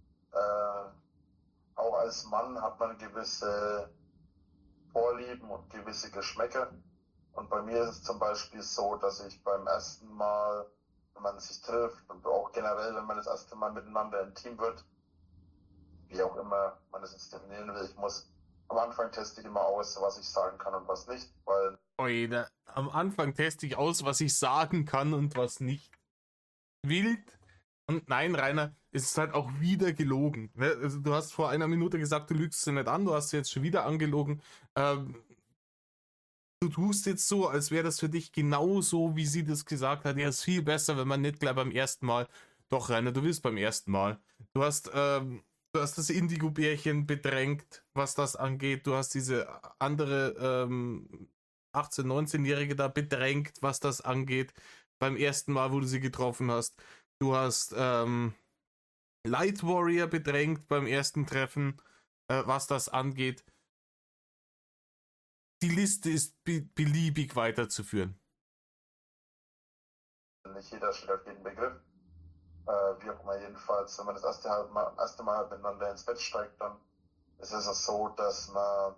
C: auch als Mann hat man gewisse Vorlieben und gewisse Geschmäcker. Und bei mir ist es zum Beispiel so, dass ich beim ersten Mal, wenn man sich trifft und auch generell, wenn man das erste Mal miteinander intim wird, wie auch immer man das jetzt definieren will, am Anfang teste ich immer aus, was ich sagen kann und was nicht, weil...
A: Oida, am Anfang teste ich aus, was ich sagen kann und was nicht. Wild. Und nein, Rainer, es ist halt auch wieder gelogen. Also, du hast vor einer Minute gesagt, du lügst sie nicht an, du hast sie jetzt schon wieder angelogen. du tust jetzt so, als wäre das für dich genauso, wie sie das gesagt hat. Ja, ist viel besser, wenn man nicht gleich beim ersten Mal. Doch, Rainer, du willst beim ersten Mal. Du hast das Indigo-Bärchen bedrängt, was das angeht. Du hast diese andere 18-, 19-Jährige da bedrängt, was das angeht. Beim ersten Mal, wo du sie getroffen hast. Du hast Light Warrior bedrängt beim ersten Treffen, was das angeht. Die Liste ist beliebig weiterzuführen.
C: Nicht jeder steht auf jeden Begriff. Wie auch immer, jedenfalls, wenn man das erste Mal miteinander ins Bett steigt, dann ist es auch so, dass man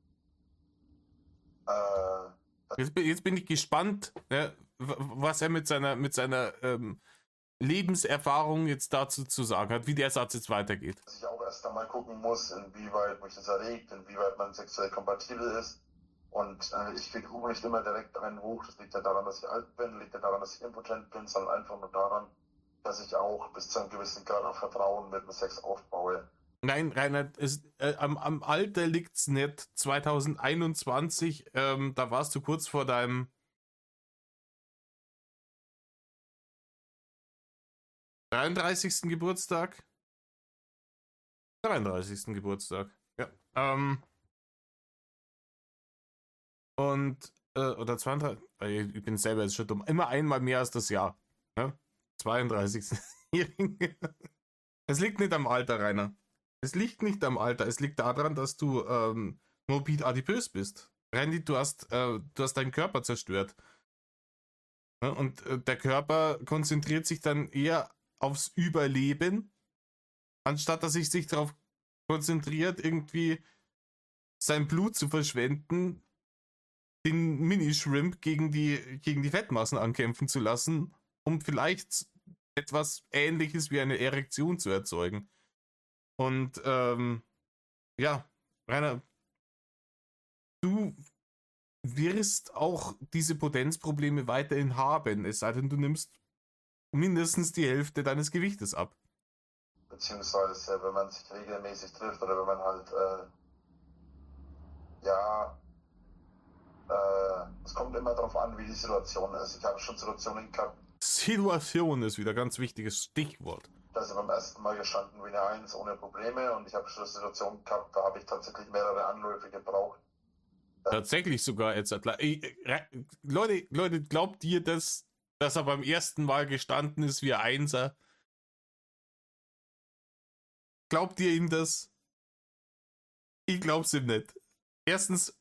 A: Jetzt bin ich gespannt, ja, was er mit seiner Lebenserfahrung jetzt dazu zu sagen hat, wie der Satz jetzt weitergeht.
C: dass ich auch erst einmal gucken muss, inwieweit mich das erregt, inwieweit man sexuell kompatibel ist. Und ich kriege nicht immer direkt einen hoch. Das liegt ja daran, dass ich alt bin, liegt ja daran, dass ich impotent bin, sondern einfach nur daran, dass ich auch bis zu einem gewissen Grad an Vertrauen mit dem Sex aufbaue.
A: Nein, Reinhard, am Alter liegt's nicht. 2021, da warst du kurz vor deinem 33. Geburtstag. 33. Geburtstag. Ja. Oder 32. Ich bin selber jetzt schon dumm. Immer einmal mehr als das Jahr. Ne? 32. Es liegt nicht am Alter, Rainer. Es liegt nicht am Alter. Es liegt daran, dass du morbid adipös bist. Randy, du hast deinen Körper zerstört. Ja, und der Körper konzentriert sich dann eher aufs Überleben, anstatt dass sich darauf konzentriert, irgendwie sein Blut zu verschwenden, den Mini-Shrimp gegen die Fettmassen ankämpfen zu lassen, um vielleicht etwas Ähnliches wie eine Erektion zu erzeugen. Und ja, Rainer, du wirst auch diese Potenzprobleme weiterhin haben, es sei denn, du nimmst mindestens die Hälfte deines Gewichtes ab.
C: Beziehungsweise, wenn man sich regelmäßig trifft oder wenn man halt, es kommt immer darauf an, wie die Situation ist. Ich habe schon Situationen gehabt.
A: Situation ist wieder ein ganz wichtiges Stichwort.
C: Da ist beim ersten Mal gestanden wie eine Eins ohne Probleme und ich habe schon Situationen gehabt, da habe ich tatsächlich mehrere Anläufe gebraucht.
A: Tatsächlich sogar jetzt. Leute, glaubt ihr, dass er beim ersten Mal gestanden ist wie ein Einser? Glaubt ihr ihm das? Ich glaub's ihm nicht. Erstens,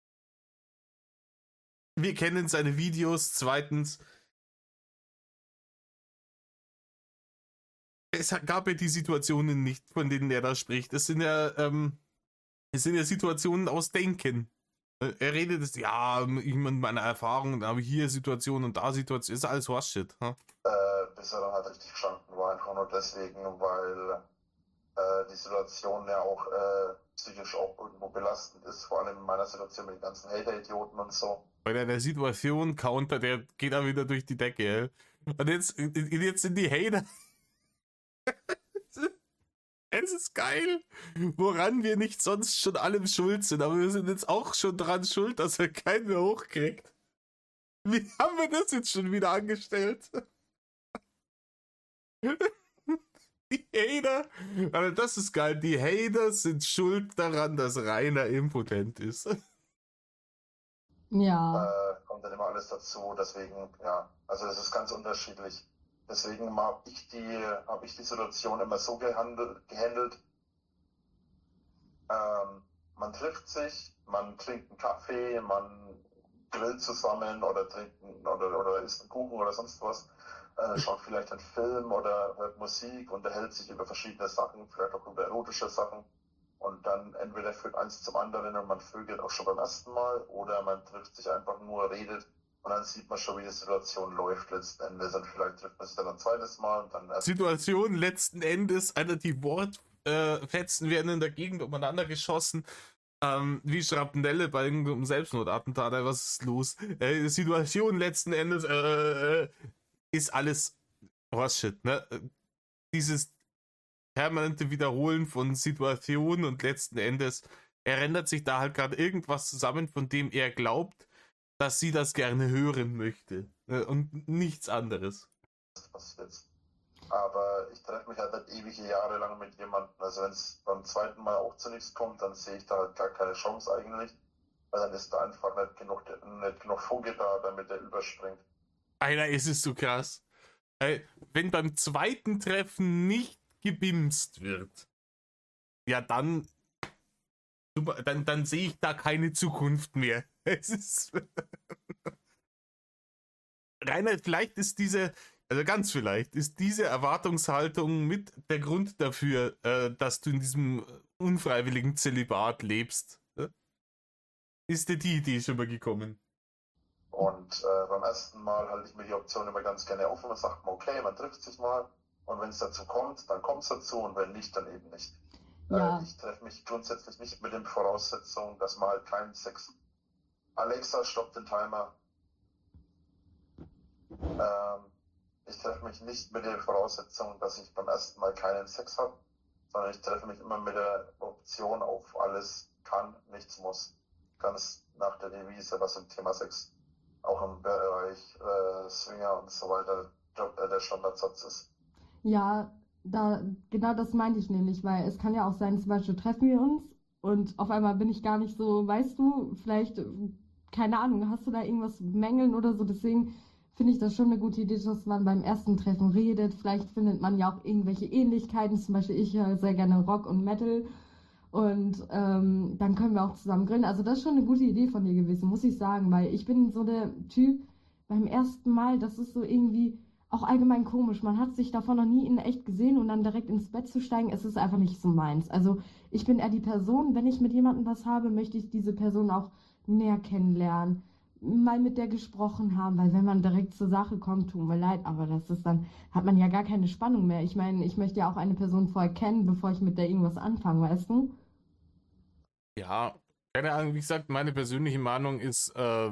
A: wir kennen seine Videos. Zweitens, es gab ja die Situationen nicht, von denen er da spricht. Es sind ja Situationen aus Denken. Er redet es, ja, ich mit meiner Erfahrung, da habe ich hier Situationen und da Situationen, ist alles Horseshit.
C: Bis er dann halt richtig gestanden war, einfach nur deswegen, weil die Situation ja auch psychisch auch irgendwo belastend ist, vor allem in meiner Situation mit den ganzen Hater-Idioten und so.
A: Weil der Situation-Counter, der geht da wieder durch die Decke, ey. Und jetzt sind die Hater. Es ist geil, woran wir nicht sonst schon allem schuld sind, aber wir sind jetzt auch schon dran schuld, dass er keinen mehr hochkriegt. Wie haben wir das jetzt schon wieder angestellt? Die Hater, also das ist geil, die Hater sind schuld daran, dass Rainer impotent ist.
B: Ja.
C: Kommt dann immer alles dazu, deswegen, ja, also das ist ganz unterschiedlich. Deswegen habe ich die Situation immer so gehandelt. Man trifft sich, man trinkt einen Kaffee, man grillt zusammen oder isst einen Kuchen oder sonst was, schaut vielleicht einen Film oder hört Musik, unterhält sich über verschiedene Sachen, vielleicht auch über erotische Sachen. Und dann entweder führt eins zum anderen und man vögelt auch schon beim ersten Mal oder man trifft sich einfach nur, redet. Und dann sieht man schon, wie die Situation läuft letzten Endes. Und vielleicht trifft man sich dann ein zweites Mal und dann
A: Situation letzten Endes, Alter, die Wortfetzen werden in der Gegend umeinander geschossen. Wie Schrapnelle bei irgendeinem Selbstmordattentat. Was ist los? Situation letzten Endes ist alles Horseshit, ne? Dieses permanente Wiederholen von Situationen und letzten Endes erinnert sich da halt gerade irgendwas zusammen, von dem er glaubt, dass sie das gerne hören möchte. Und nichts anderes.
C: Was willst. Aber ich treffe mich halt ewige Jahre lang mit jemandem. Also wenn es beim zweiten Mal auch zu nichts kommt, dann sehe ich da halt gar keine Chance eigentlich. Weil dann ist da einfach nicht genug Funke da, damit er überspringt.
A: Alter, ist es so krass. Wenn beim zweiten Treffen nicht gebimst wird, ja dann sehe ich da keine Zukunft mehr. Es ist Rainer, vielleicht ist also ganz vielleicht, ist diese Erwartungshaltung mit der Grund dafür, dass du in diesem unfreiwilligen Zölibat lebst. Ist dir die Idee schon mal gekommen?
C: Und beim ersten Mal halte ich mir die Option immer ganz gerne offen und sagt man, okay, man trifft sich mal und wenn es dazu kommt, dann kommt es dazu und wenn nicht, dann eben nicht.
B: Ja.
C: Ich treffe mich grundsätzlich nicht mit den Voraussetzungen, dass man halt keinen Sex... Alexa, stopp den Timer. Ich treffe mich nicht mit der Voraussetzung, dass ich beim ersten Mal keinen Sex habe, sondern ich treffe mich immer mit der Option auf alles kann, nichts muss. Ganz nach der Devise, was im Thema Sex auch im Bereich Swinger und so weiter der Standardsatz ist.
B: Ja, genau das meinte ich nämlich, weil es kann ja auch sein, zum Beispiel treffen wir uns und auf einmal bin ich gar nicht so, weißt du, vielleicht, keine Ahnung, hast du da irgendwas Mängeln oder so, deswegen finde ich das schon eine gute Idee, dass man beim ersten Treffen redet, vielleicht findet man ja auch irgendwelche Ähnlichkeiten, zum Beispiel ich höre sehr gerne Rock und Metal und dann können wir auch zusammen grillen, also das ist schon eine gute Idee von dir gewesen, muss ich sagen, weil ich bin so der Typ, beim ersten Mal, das ist so irgendwie auch allgemein komisch. Man hat sich davon noch nie in echt gesehen und dann direkt ins Bett zu steigen, es ist einfach nicht so meins. Also ich bin eher die Person, wenn ich mit jemandem was habe, möchte ich diese Person auch näher kennenlernen, mal mit der gesprochen haben, weil wenn man direkt zur Sache kommt, tut mir leid, aber das ist dann, hat man ja gar keine Spannung mehr. Ich meine, ich möchte ja auch eine Person vorher kennen, bevor ich mit der irgendwas anfange, weißt du?
A: Ja, keine Ahnung, wie gesagt, meine persönliche Meinung ist,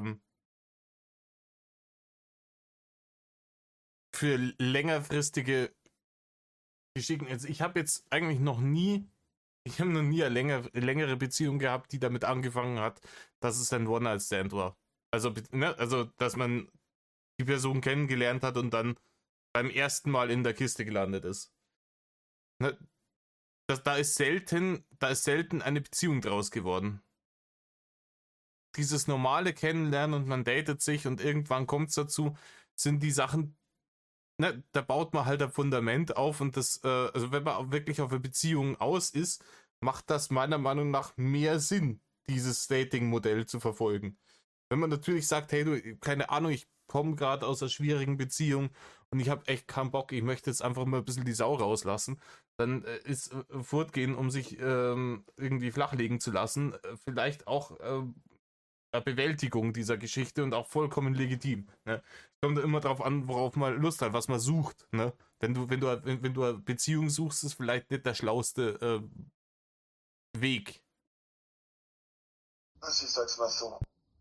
A: für längerfristige Geschichten, also ich habe jetzt eigentlich noch nie eine längere Beziehung gehabt, die damit angefangen hat, dass es ein One-Night-Stand war. Also, also, dass man die Person kennengelernt hat und dann beim ersten Mal in der Kiste gelandet ist. Ne, da ist selten eine Beziehung draus geworden. Dieses normale Kennenlernen und man datet sich und irgendwann kommt es dazu, sind die Sachen, ne, da baut man halt ein Fundament auf und das, also wenn man auch wirklich auf eine Beziehung aus ist, macht das meiner Meinung nach mehr Sinn, dieses Dating-Modell zu verfolgen. Wenn man natürlich sagt, hey du, keine Ahnung, ich komme gerade aus einer schwierigen Beziehung und ich habe echt keinen Bock, ich möchte jetzt einfach mal ein bisschen die Sau rauslassen, dann ist Fortgehen, um sich irgendwie flachlegen zu lassen, vielleicht auch eine Bewältigung dieser Geschichte und auch vollkommen legitim. Ne? Es kommt immer darauf an, worauf man Lust hat, was man sucht. Ne? Wenn du eine Beziehung suchst, ist vielleicht nicht der schlauste Weg.
C: Also ich sag's mal so.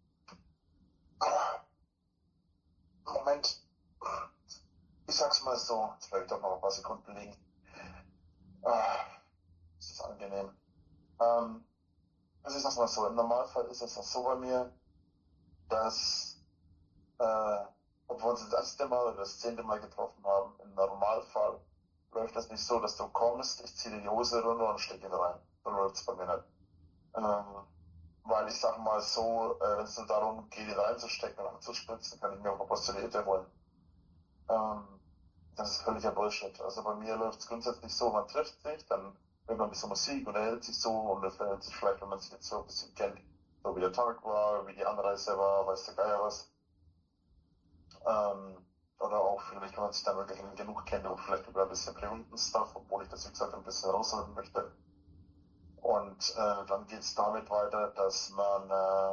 C: Moment. Ich sag's mal so. Jetzt bleibe ich doch noch ein paar Sekunden liegen. Ist das angenehm. Also ich sag's mal so. Im Normalfall ist es so bei mir, dass obwohl wir uns das erste Mal oder das 10. Mal getroffen haben, im Normalfall läuft das nicht so, dass du kommst, ich ziehe dir die Hose runter und stecke ihn rein. So läuft's bei mir nicht. Weil ich sag mal so, wenn es nur darum geht, ihn reinzustecken und anzuspritzen, kann ich mir auch eine Prostituierte holen. Das ist völliger Bullshit. Also bei mir läuft es grundsätzlich so, man trifft sich, dann hört man ein bisschen Musik und erhält sich so und das verhält sich vielleicht, wenn man sich jetzt so ein bisschen kennt, so wie der Tag war, wie die Anreise war, weiß der Geier was. Oder auch vielleicht, wenn man sich dann wirklich genug kennt und vielleicht über ein bisschen privaten Stuff, obwohl ich das, wie gesagt, ein bisschen raushalten möchte. Und dann geht es damit weiter, dass man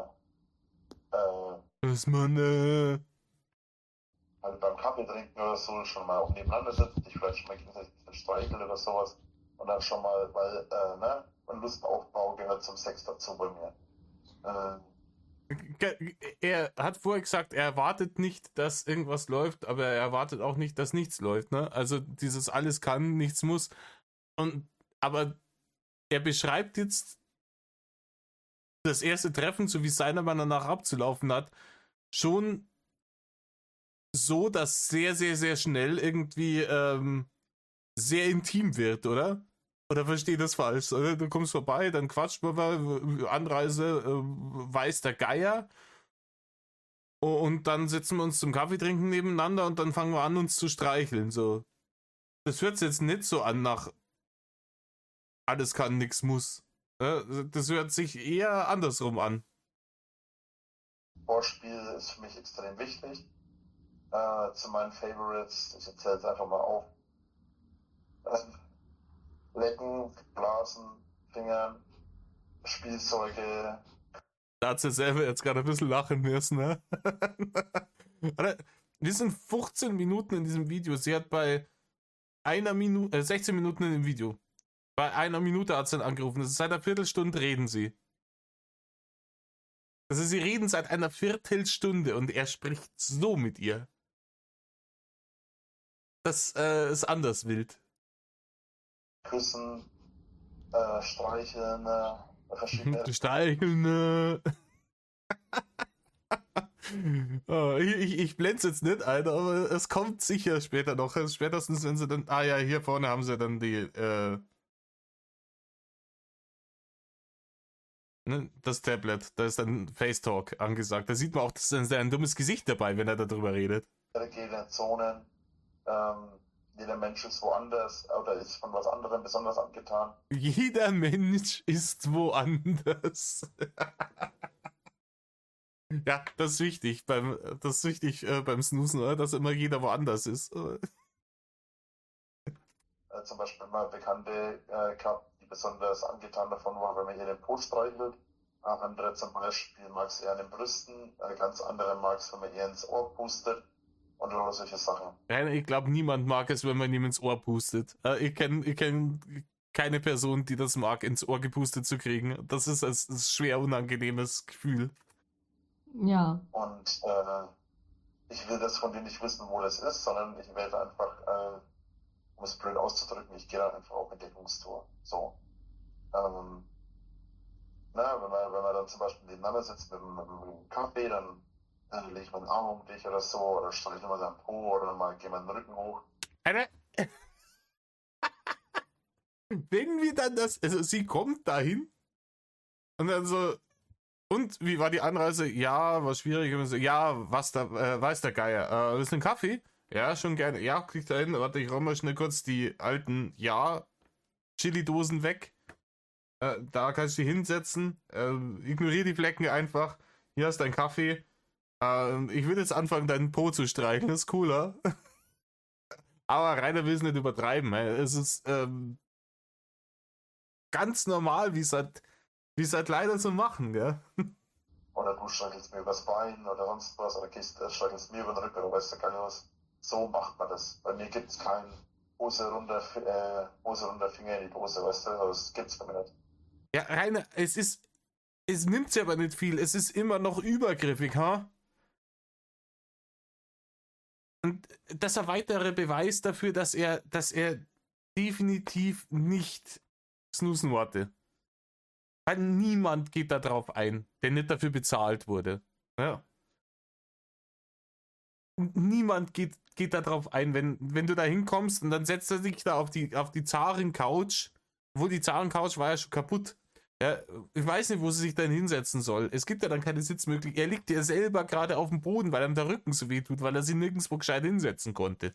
C: halt beim Kaffee trinken oder so schon mal auch nebeneinander sitzt, dich vielleicht schon mal gegenseitig streichelt oder sowas. Und dann schon mal, weil, ne, und Lustaufbau gehört zum Sex dazu bei mir.
A: Er hat vorher gesagt, er erwartet nicht, dass irgendwas läuft, aber er erwartet auch nicht, dass nichts läuft. Ne? Also dieses alles kann, nichts muss. Aber er beschreibt jetzt das erste Treffen, so wie es seiner Meinung nach abzulaufen hat, schon so, dass sehr, sehr, sehr schnell irgendwie sehr intim wird, oder? Oder verstehe das falsch? Oder? Du kommst vorbei, dann quatscht man mal, Anreise, weiß der Geier. Und dann setzen wir uns zum Kaffee trinken nebeneinander und dann fangen wir an, uns zu streicheln. So. Das hört sich jetzt nicht so an nach alles kann, nix muss. Das hört sich eher andersrum an.
C: Vorspiel ist für mich extrem wichtig. Zu meinen Favorites, ich erzähle es einfach mal auf. Lecken, Blasen, Fingern, Spielzeuge.
A: Da hat sie selber jetzt gerade ein bisschen lachen müssen, ne? Wir sind 15 Minuten in diesem Video. Sie hat bei 16 Minuten in dem Video. Bei 1 Minute hat sie dann angerufen. Das ist seit einer Viertelstunde reden sie. Also sie reden seit einer Viertelstunde und er spricht so mit ihr. Das ist anders wild.
C: Küssen, streicheln, verschiedene.
A: Streicheln. Oh, ich blende es jetzt nicht ein, aber es kommt sicher später noch. Spätestens, wenn sie dann. Ah ja, hier vorne haben sie dann die. Das Tablet, da ist dann FaceTalk angesagt. Da sieht man auch, dass ist ein dummes Gesicht dabei, wenn er darüber redet.
C: Zonen, jeder Mensch ist woanders oder ist von was anderem besonders angetan.
A: Jeder Mensch ist woanders. Ja, das ist wichtig beim Snoozen, oder? Dass immer jeder woanders ist.
C: Zum Beispiel mal Bekannte gehabt, die besonders angetan davon waren, wenn man ihr den Po streichelt. Andere zum Beispiel mag es eher an den Brüsten, ganz andere mag es, wenn man ihr ins Ohr pustet und oder solche Sachen.
A: Ich glaube, niemand mag es, wenn man ihm ins Ohr pustet. Ich kenn keine Person, die das mag, ins Ohr gepustet zu kriegen. Das ist ein schwer unangenehmes Gefühl.
B: Ja.
C: Und ich will das von denen nicht wissen, wo das ist, sondern ich werde einfach, um es blöd auszudrücken, ich gehe dann einfach auf Entdeckungstour. So. Wenn man dann zum Beispiel nebeneinander sitzt mit einem Kaffee, dann lege ich meinen Arm um dich oder so, oder streiche mal seinen Po oder mal gehe meinen Rücken hoch.
A: Wenn wir dann also sie kommt dahin und dann so, und wie war die Anreise? Ja, war schwierig. Und so, ja, weiß der Geier. Willst du einen Kaffee? Ja, schon gerne. Ja, krieg da hin. Warte, ich räume mal schnell kurz die alten, Chili-Dosen weg. Da kannst du dich hinsetzen. Ignoriere die Flecken einfach. Hier hast dein Kaffee. Ich will jetzt anfangen, deinen Po zu streichen. Das ist cooler. Aber Rainer will es nicht übertreiben. Es ist ganz normal, wie es halt leider so machen, gell?
C: Oder du streichelst mir übers Bein oder sonst was, oder streichelst mir über den Rücken oder weißt du gar nicht was. So macht man das. Bei mir gibt es kein Hose runter, Finger in die Hose, weißt du, das gibt's bei mir nicht.
A: Ja, Rainer, es nimmt sich aber nicht viel, es ist immer noch übergriffig, ha? Und das ist ein weiterer Beweis dafür, dass er definitiv nicht snoozen wollte. Weil niemand geht da drauf ein, der nicht dafür bezahlt wurde. Ja. Niemand geht da drauf ein, wenn du da hinkommst und dann setzt er sich da auf die Zaren-Couch, obwohl die Zaren-Couch war ja schon kaputt. Ja, ich weiß nicht, wo sie sich dann hinsetzen soll. Es gibt ja dann keine Sitzmöglichkeit. Er liegt ja selber gerade auf dem Boden, weil ihm der Rücken so weh tut, weil er sich nirgendwo gescheit hinsetzen konnte.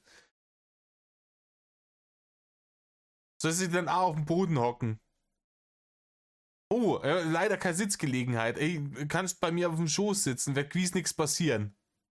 A: Soll sie dann auch auf dem Boden hocken? Oh, leider keine Sitzgelegenheit. Ey, kannst bei mir auf dem Schoß sitzen, wird gewiss nichts passieren.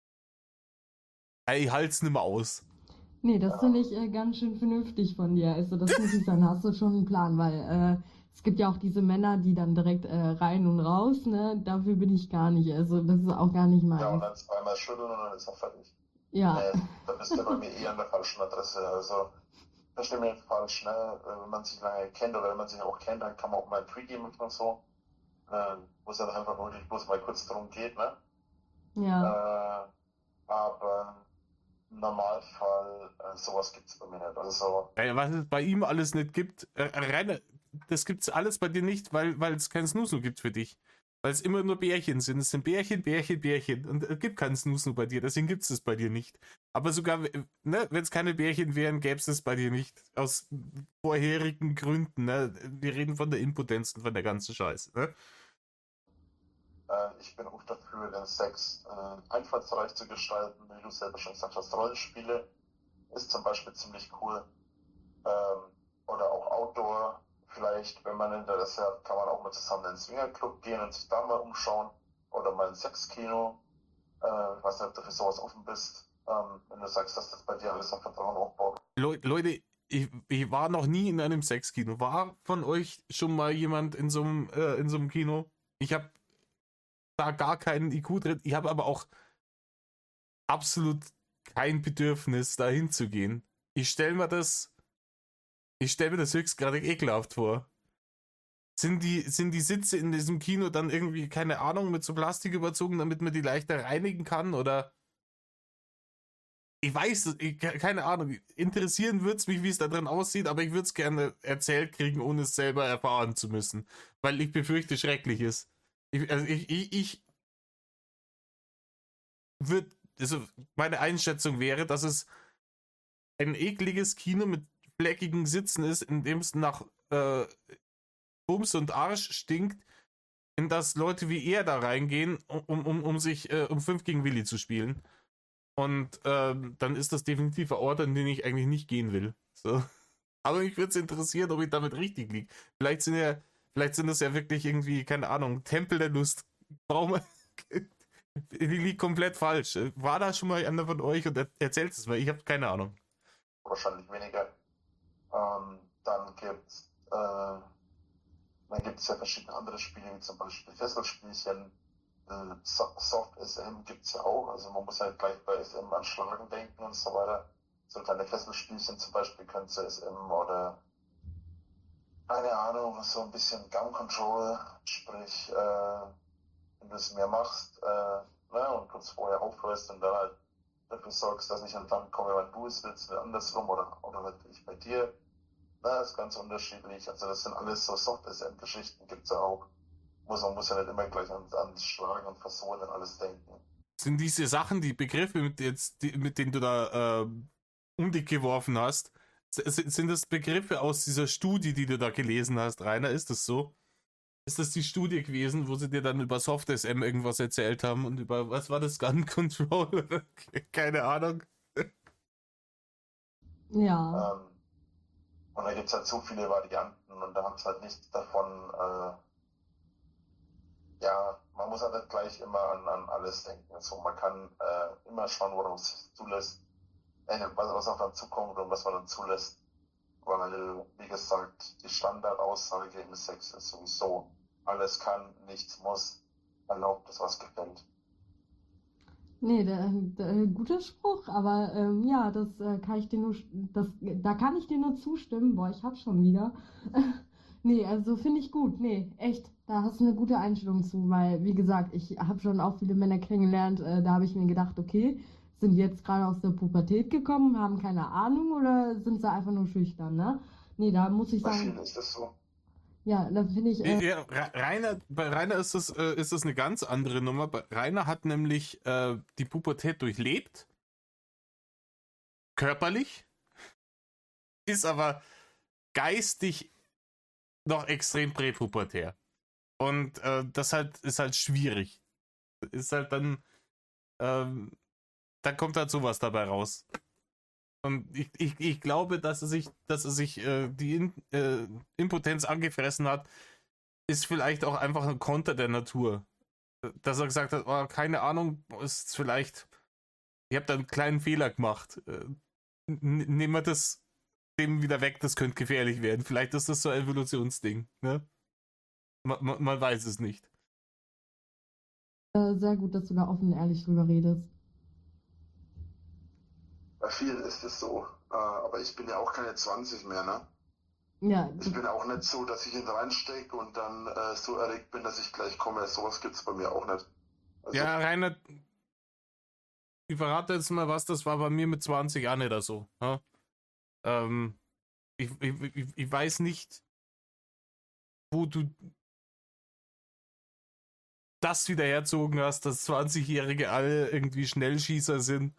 A: Ey, halt's nimmer aus.
B: Nee, das finde ich ganz schön vernünftig von dir. Also das muss ich sagen, hast du schon einen Plan, weil es gibt ja auch diese Männer, die dann direkt rein und raus, ne? Dafür bin ich gar nicht. Also das ist auch gar nicht meins.
C: Ja, und dann zweimal schütteln und dann ist er fertig.
B: Ja.
C: Da bist du bei mir eher an der falschen Adresse. Also, verstehe mich nicht falsch, ne? Wenn man sich lange kennt oder wenn man sich auch kennt, dann kann man auch mal ein Pre-Game machen und so. Wo es dann einfach wirklich bloß mal kurz darum geht, ne?
B: Ja.
C: Aber im Normalfall, sowas gibt's bei mir nicht. Also,
A: Was es bei ihm alles nicht gibt, Rainer, das gibt's alles bei dir nicht, weil es kein Snooze gibt für dich. Weil es immer nur Bärchen sind. Es sind Bärchen, Bärchen, Bärchen. Und es gibt keinen Snooze bei dir, deswegen gibt es es bei dir nicht. Aber sogar, ne, wenn es keine Bärchen wären, gäbe es es bei dir nicht. Aus vorherigen Gründen. Ne? Wir reden von der Impotenz und von der ganzen Scheiße. Ne?
C: Ich bin auch dafür, den Sex einfallsreich zu gestalten. Wie du selber schon gesagt hast, Rollenspiele ist zum Beispiel ziemlich cool. Oder auch Outdoor. Vielleicht, wenn man Interesse hat, kann man auch mal zusammen in den Swingerclub gehen und sich da mal umschauen. Oder mal ins Sexkino. Ich weiß nicht, ob du für sowas offen bist. Wenn du sagst, dass das bei dir alles auf Vertrauen aufbaut.
A: Leute, ich war noch nie in einem Sexkino. War von euch schon mal jemand in so einem Kino? Ich habe da gar keinen IQ drin. Ich habe aber auch absolut kein Bedürfnis, da hinzugehen. Ich stelle mir das höchstgradig ekelhaft vor. Sind die Sitze in diesem Kino dann irgendwie, keine Ahnung, mit so Plastik überzogen, damit man die leichter reinigen kann? Oder ich weiß, keine Ahnung. Interessieren würde es mich, wie es da drin aussieht, aber ich würde es gerne erzählt kriegen, ohne es selber erfahren zu müssen. Weil ich befürchte, Schreckliches. Also meine Einschätzung wäre, dass es ein ekliges Kino mit fleckigen Sitzen ist, in dem es nach Bums und Arsch stinkt, in das Leute wie er da reingehen, um sich um 5 gegen Willi zu spielen. Und dann ist das definitiv ein Ort, an den ich eigentlich nicht gehen will. So. Aber mich würde es interessieren, ob ich damit richtig liege. Vielleicht sind das ja wirklich irgendwie, keine Ahnung, Tempel der Lust. Warum? Die liegt komplett falsch. War da schon mal einer von euch und erzählt es mal? Ich habe keine Ahnung.
C: Wahrscheinlich weniger. Dann gibt's ja verschiedene andere Spiele, wie zum Beispiel Fesselspielchen. Soft SM gibt's ja auch. Also man muss halt gleich bei SM an Schlagen denken und so weiter. So kleine Fesselspielchen zum Beispiel können zu SM oder keine Ahnung, so ein bisschen Gun Control, sprich, wenn du es mehr machst, ne, und kurz vorher aufhörst und dann halt dafür sorgst, dass ich halt dann komme, wenn du es willst, andersrum oder halt ich bei dir. Das ist ganz unterschiedlich. Also das sind alles so Soft-SM-Geschichten, gibt's ja auch. Man muss ja nicht immer gleich ans Schlagen und Versohlen und alles denken.
A: Sind diese Sachen, die Begriffe, mit denen du da um dich geworfen hast, sind das Begriffe aus dieser Studie, die du da gelesen hast, Rainer? Ist das so? Ist das die Studie gewesen, wo sie dir dann über Soft SM irgendwas erzählt haben und über, was war das, Gun Control? Keine Ahnung.
B: Ja.
C: Und da gibt's halt so viele Varianten und da haben sie halt nichts davon, ja, man muss halt nicht gleich immer an alles denken. Also man kann immer schauen, worauf es sich zulässt, was auf einen zukommt und was man dann zulässt. Weil, wie gesagt, die Standardaussage im Sex ist sowieso, alles kann, nichts muss, erlaubt ist, was gefällt.
B: Nee, guter Spruch, aber ja, kann ich dir da kann ich dir nur zustimmen. Boah, ich hab schon wieder. Nee, also finde ich gut. Nee, echt, da hast du eine gute Einstellung zu, weil, wie gesagt, ich habe schon auch viele Männer kennengelernt, da habe ich mir gedacht, okay, sind die jetzt gerade aus der Pubertät gekommen, haben keine Ahnung oder sind sie einfach nur schüchtern, ne? Nee, da muss ich
C: Bei
B: sagen,
C: vielen ist das so.
B: ja, da finde ich,
A: Ja, bei Rainer ist das eine ganz andere Nummer. Rainer hat nämlich die Pubertät durchlebt, körperlich, ist aber geistig noch extrem präpubertär. Und das halt ist halt schwierig. Ist halt dann kommt halt sowas dabei raus. Und ich glaube, dass er sich die Impotenz angefressen hat, ist vielleicht auch einfach ein Konter der Natur. Dass er gesagt hat, oh, keine Ahnung, ist vielleicht, ich habe da einen kleinen Fehler gemacht. Nehmen wir das dem wieder weg, das könnte gefährlich werden. Vielleicht ist das so ein Evolutionsding. Ne? Man weiß es nicht.
B: sehr gut, dass du da offen und ehrlich drüber redest.
C: Bei vielen ist es so. Aber ich bin ja auch keine 20 mehr, ne?
B: Ja,
C: Ich bin auch nicht so, dass ich ihn reinstecke und dann so erregt bin, dass ich gleich komme. Sowas gibt's bei mir auch nicht. Also,
A: Ja, Rainer, ich verrate jetzt mal was, das war bei mir mit 20 auch nicht so. Ne? Ich weiß nicht, wo du das wieder herzogen hast, dass 20-Jährige alle irgendwie Schnellschießer sind.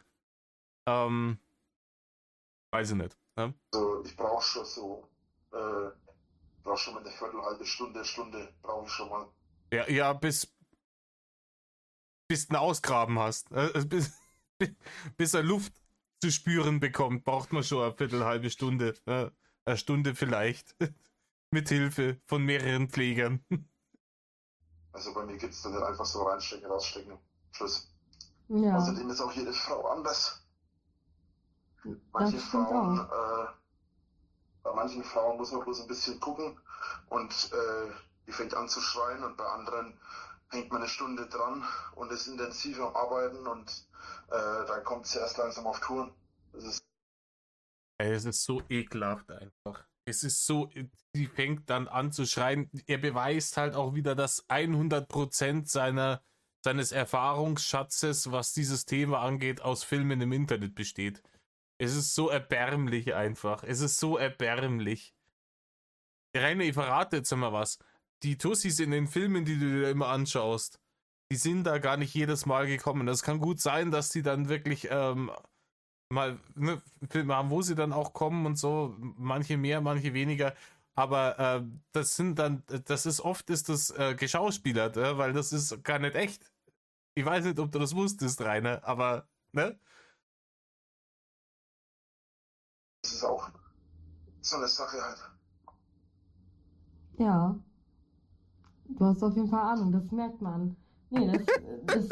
A: Weiß ich nicht. Ne?
C: Also ich brauche schon so, brauche schon mal eine Viertel, Stunde brauche ich schon mal.
A: Ja, bis du einen Ausgraben hast. Bis er Luft zu spüren bekommt, braucht man schon eine halbe Stunde. Eine Stunde vielleicht. Mit Hilfe von mehreren Pflegern.
C: Also bei mir gibt es dann nicht einfach so reinstecken, rausstecken. Schluss.
B: Ja,
C: Außerdem ist auch jede Frau anders.
B: das
C: Manche
B: stimmt
C: Frauen,
B: auch.
C: bei manchen Frauen muss man bloß ein bisschen gucken und die fängt an zu schreien und bei anderen hängt man eine Stunde dran und ist intensiv am Arbeiten und dann kommt sie erst langsam auf Touren. Das ist
A: Es ist so ekelhaft einfach. Es ist so, die fängt dann an zu schreien. Er beweist halt auch wieder, dass 100% seines Erfahrungsschatzes, was dieses Thema angeht, aus Filmen im Internet besteht. Es ist so erbärmlich einfach. Es ist so erbärmlich. Rainer, ich verrate jetzt mal was. Die Tussis in den Filmen, die du dir immer anschaust, die sind da gar nicht jedes Mal gekommen. Das kann gut sein, dass die dann wirklich mal Filme haben, wo sie dann auch kommen und so. Manche mehr, manche weniger. Aber das ist das geschauspielert, weil das ist gar nicht echt. Ich weiß nicht, ob du das wusstest, Rainer, aber, ne?
C: das ist auch so eine Sache halt.
B: Ja, du hast auf jeden Fall Ahnung, das merkt man. Nee, das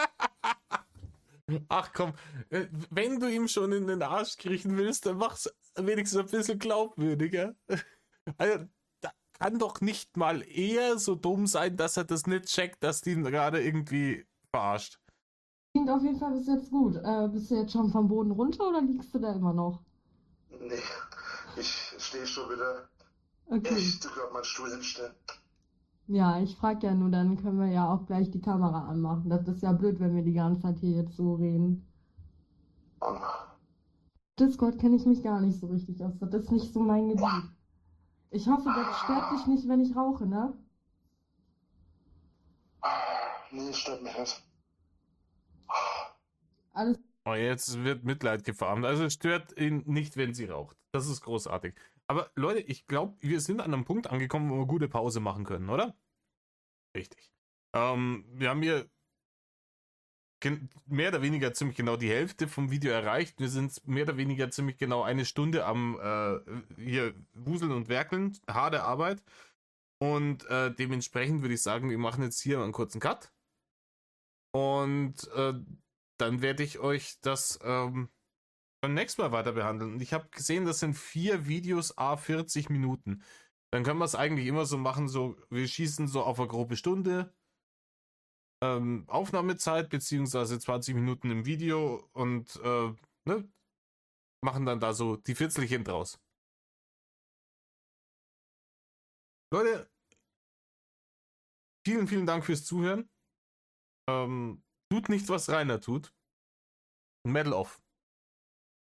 A: Ach komm, wenn du ihm schon in den Arsch kriechen willst, dann mach's wenigstens ein bisschen glaubwürdiger. Also, da kann doch nicht mal er so dumm sein, dass er das nicht checkt, dass die ihn gerade irgendwie verarscht.
B: klingt auf jeden Fall bis jetzt gut. Bist du jetzt schon vom Boden runter oder liegst du da immer noch?
C: Nee, ich stehe schon wieder.
B: Okay.
C: Ich tu grad meinen Stuhl hinstellen.
B: Ja, ich frage ja nur, dann können wir ja auch gleich die Kamera anmachen. Das ist ja blöd, wenn wir die ganze Zeit hier jetzt so reden.
C: Und
B: Discord kenne ich mich gar nicht so richtig aus. Das ist nicht so mein Gebiet. Ich hoffe, das stört dich nicht, wenn ich rauche, ne?
C: nee, stört mich nicht.
B: Alles
A: Oh, jetzt wird Mitleid gefarmt. Also es stört ihn nicht, wenn sie raucht. Das ist großartig. Aber Leute, ich glaube, wir sind an einem Punkt angekommen, wo wir gute Pause machen können, oder? Richtig. Wir haben hier mehr oder weniger ziemlich genau die Hälfte vom Video erreicht. Wir sind mehr oder weniger ziemlich genau eine Stunde am hier wuseln und werkeln. Harte Arbeit. Und dementsprechend würde ich sagen, wir machen jetzt hier einen kurzen Cut. Und dann werde ich euch das beim nächsten Mal weiter behandeln. Und ich habe gesehen, das sind 4 Videos à 40 Minuten. Dann können wir es eigentlich immer so machen, so wir schießen so auf eine grobe Stunde Aufnahmezeit, beziehungsweise 20 Minuten im Video und ne, machen dann da so die Viertelchen draus. Leute, vielen, vielen Dank fürs Zuhören. Tut nicht, was Rainer tut. Medal off.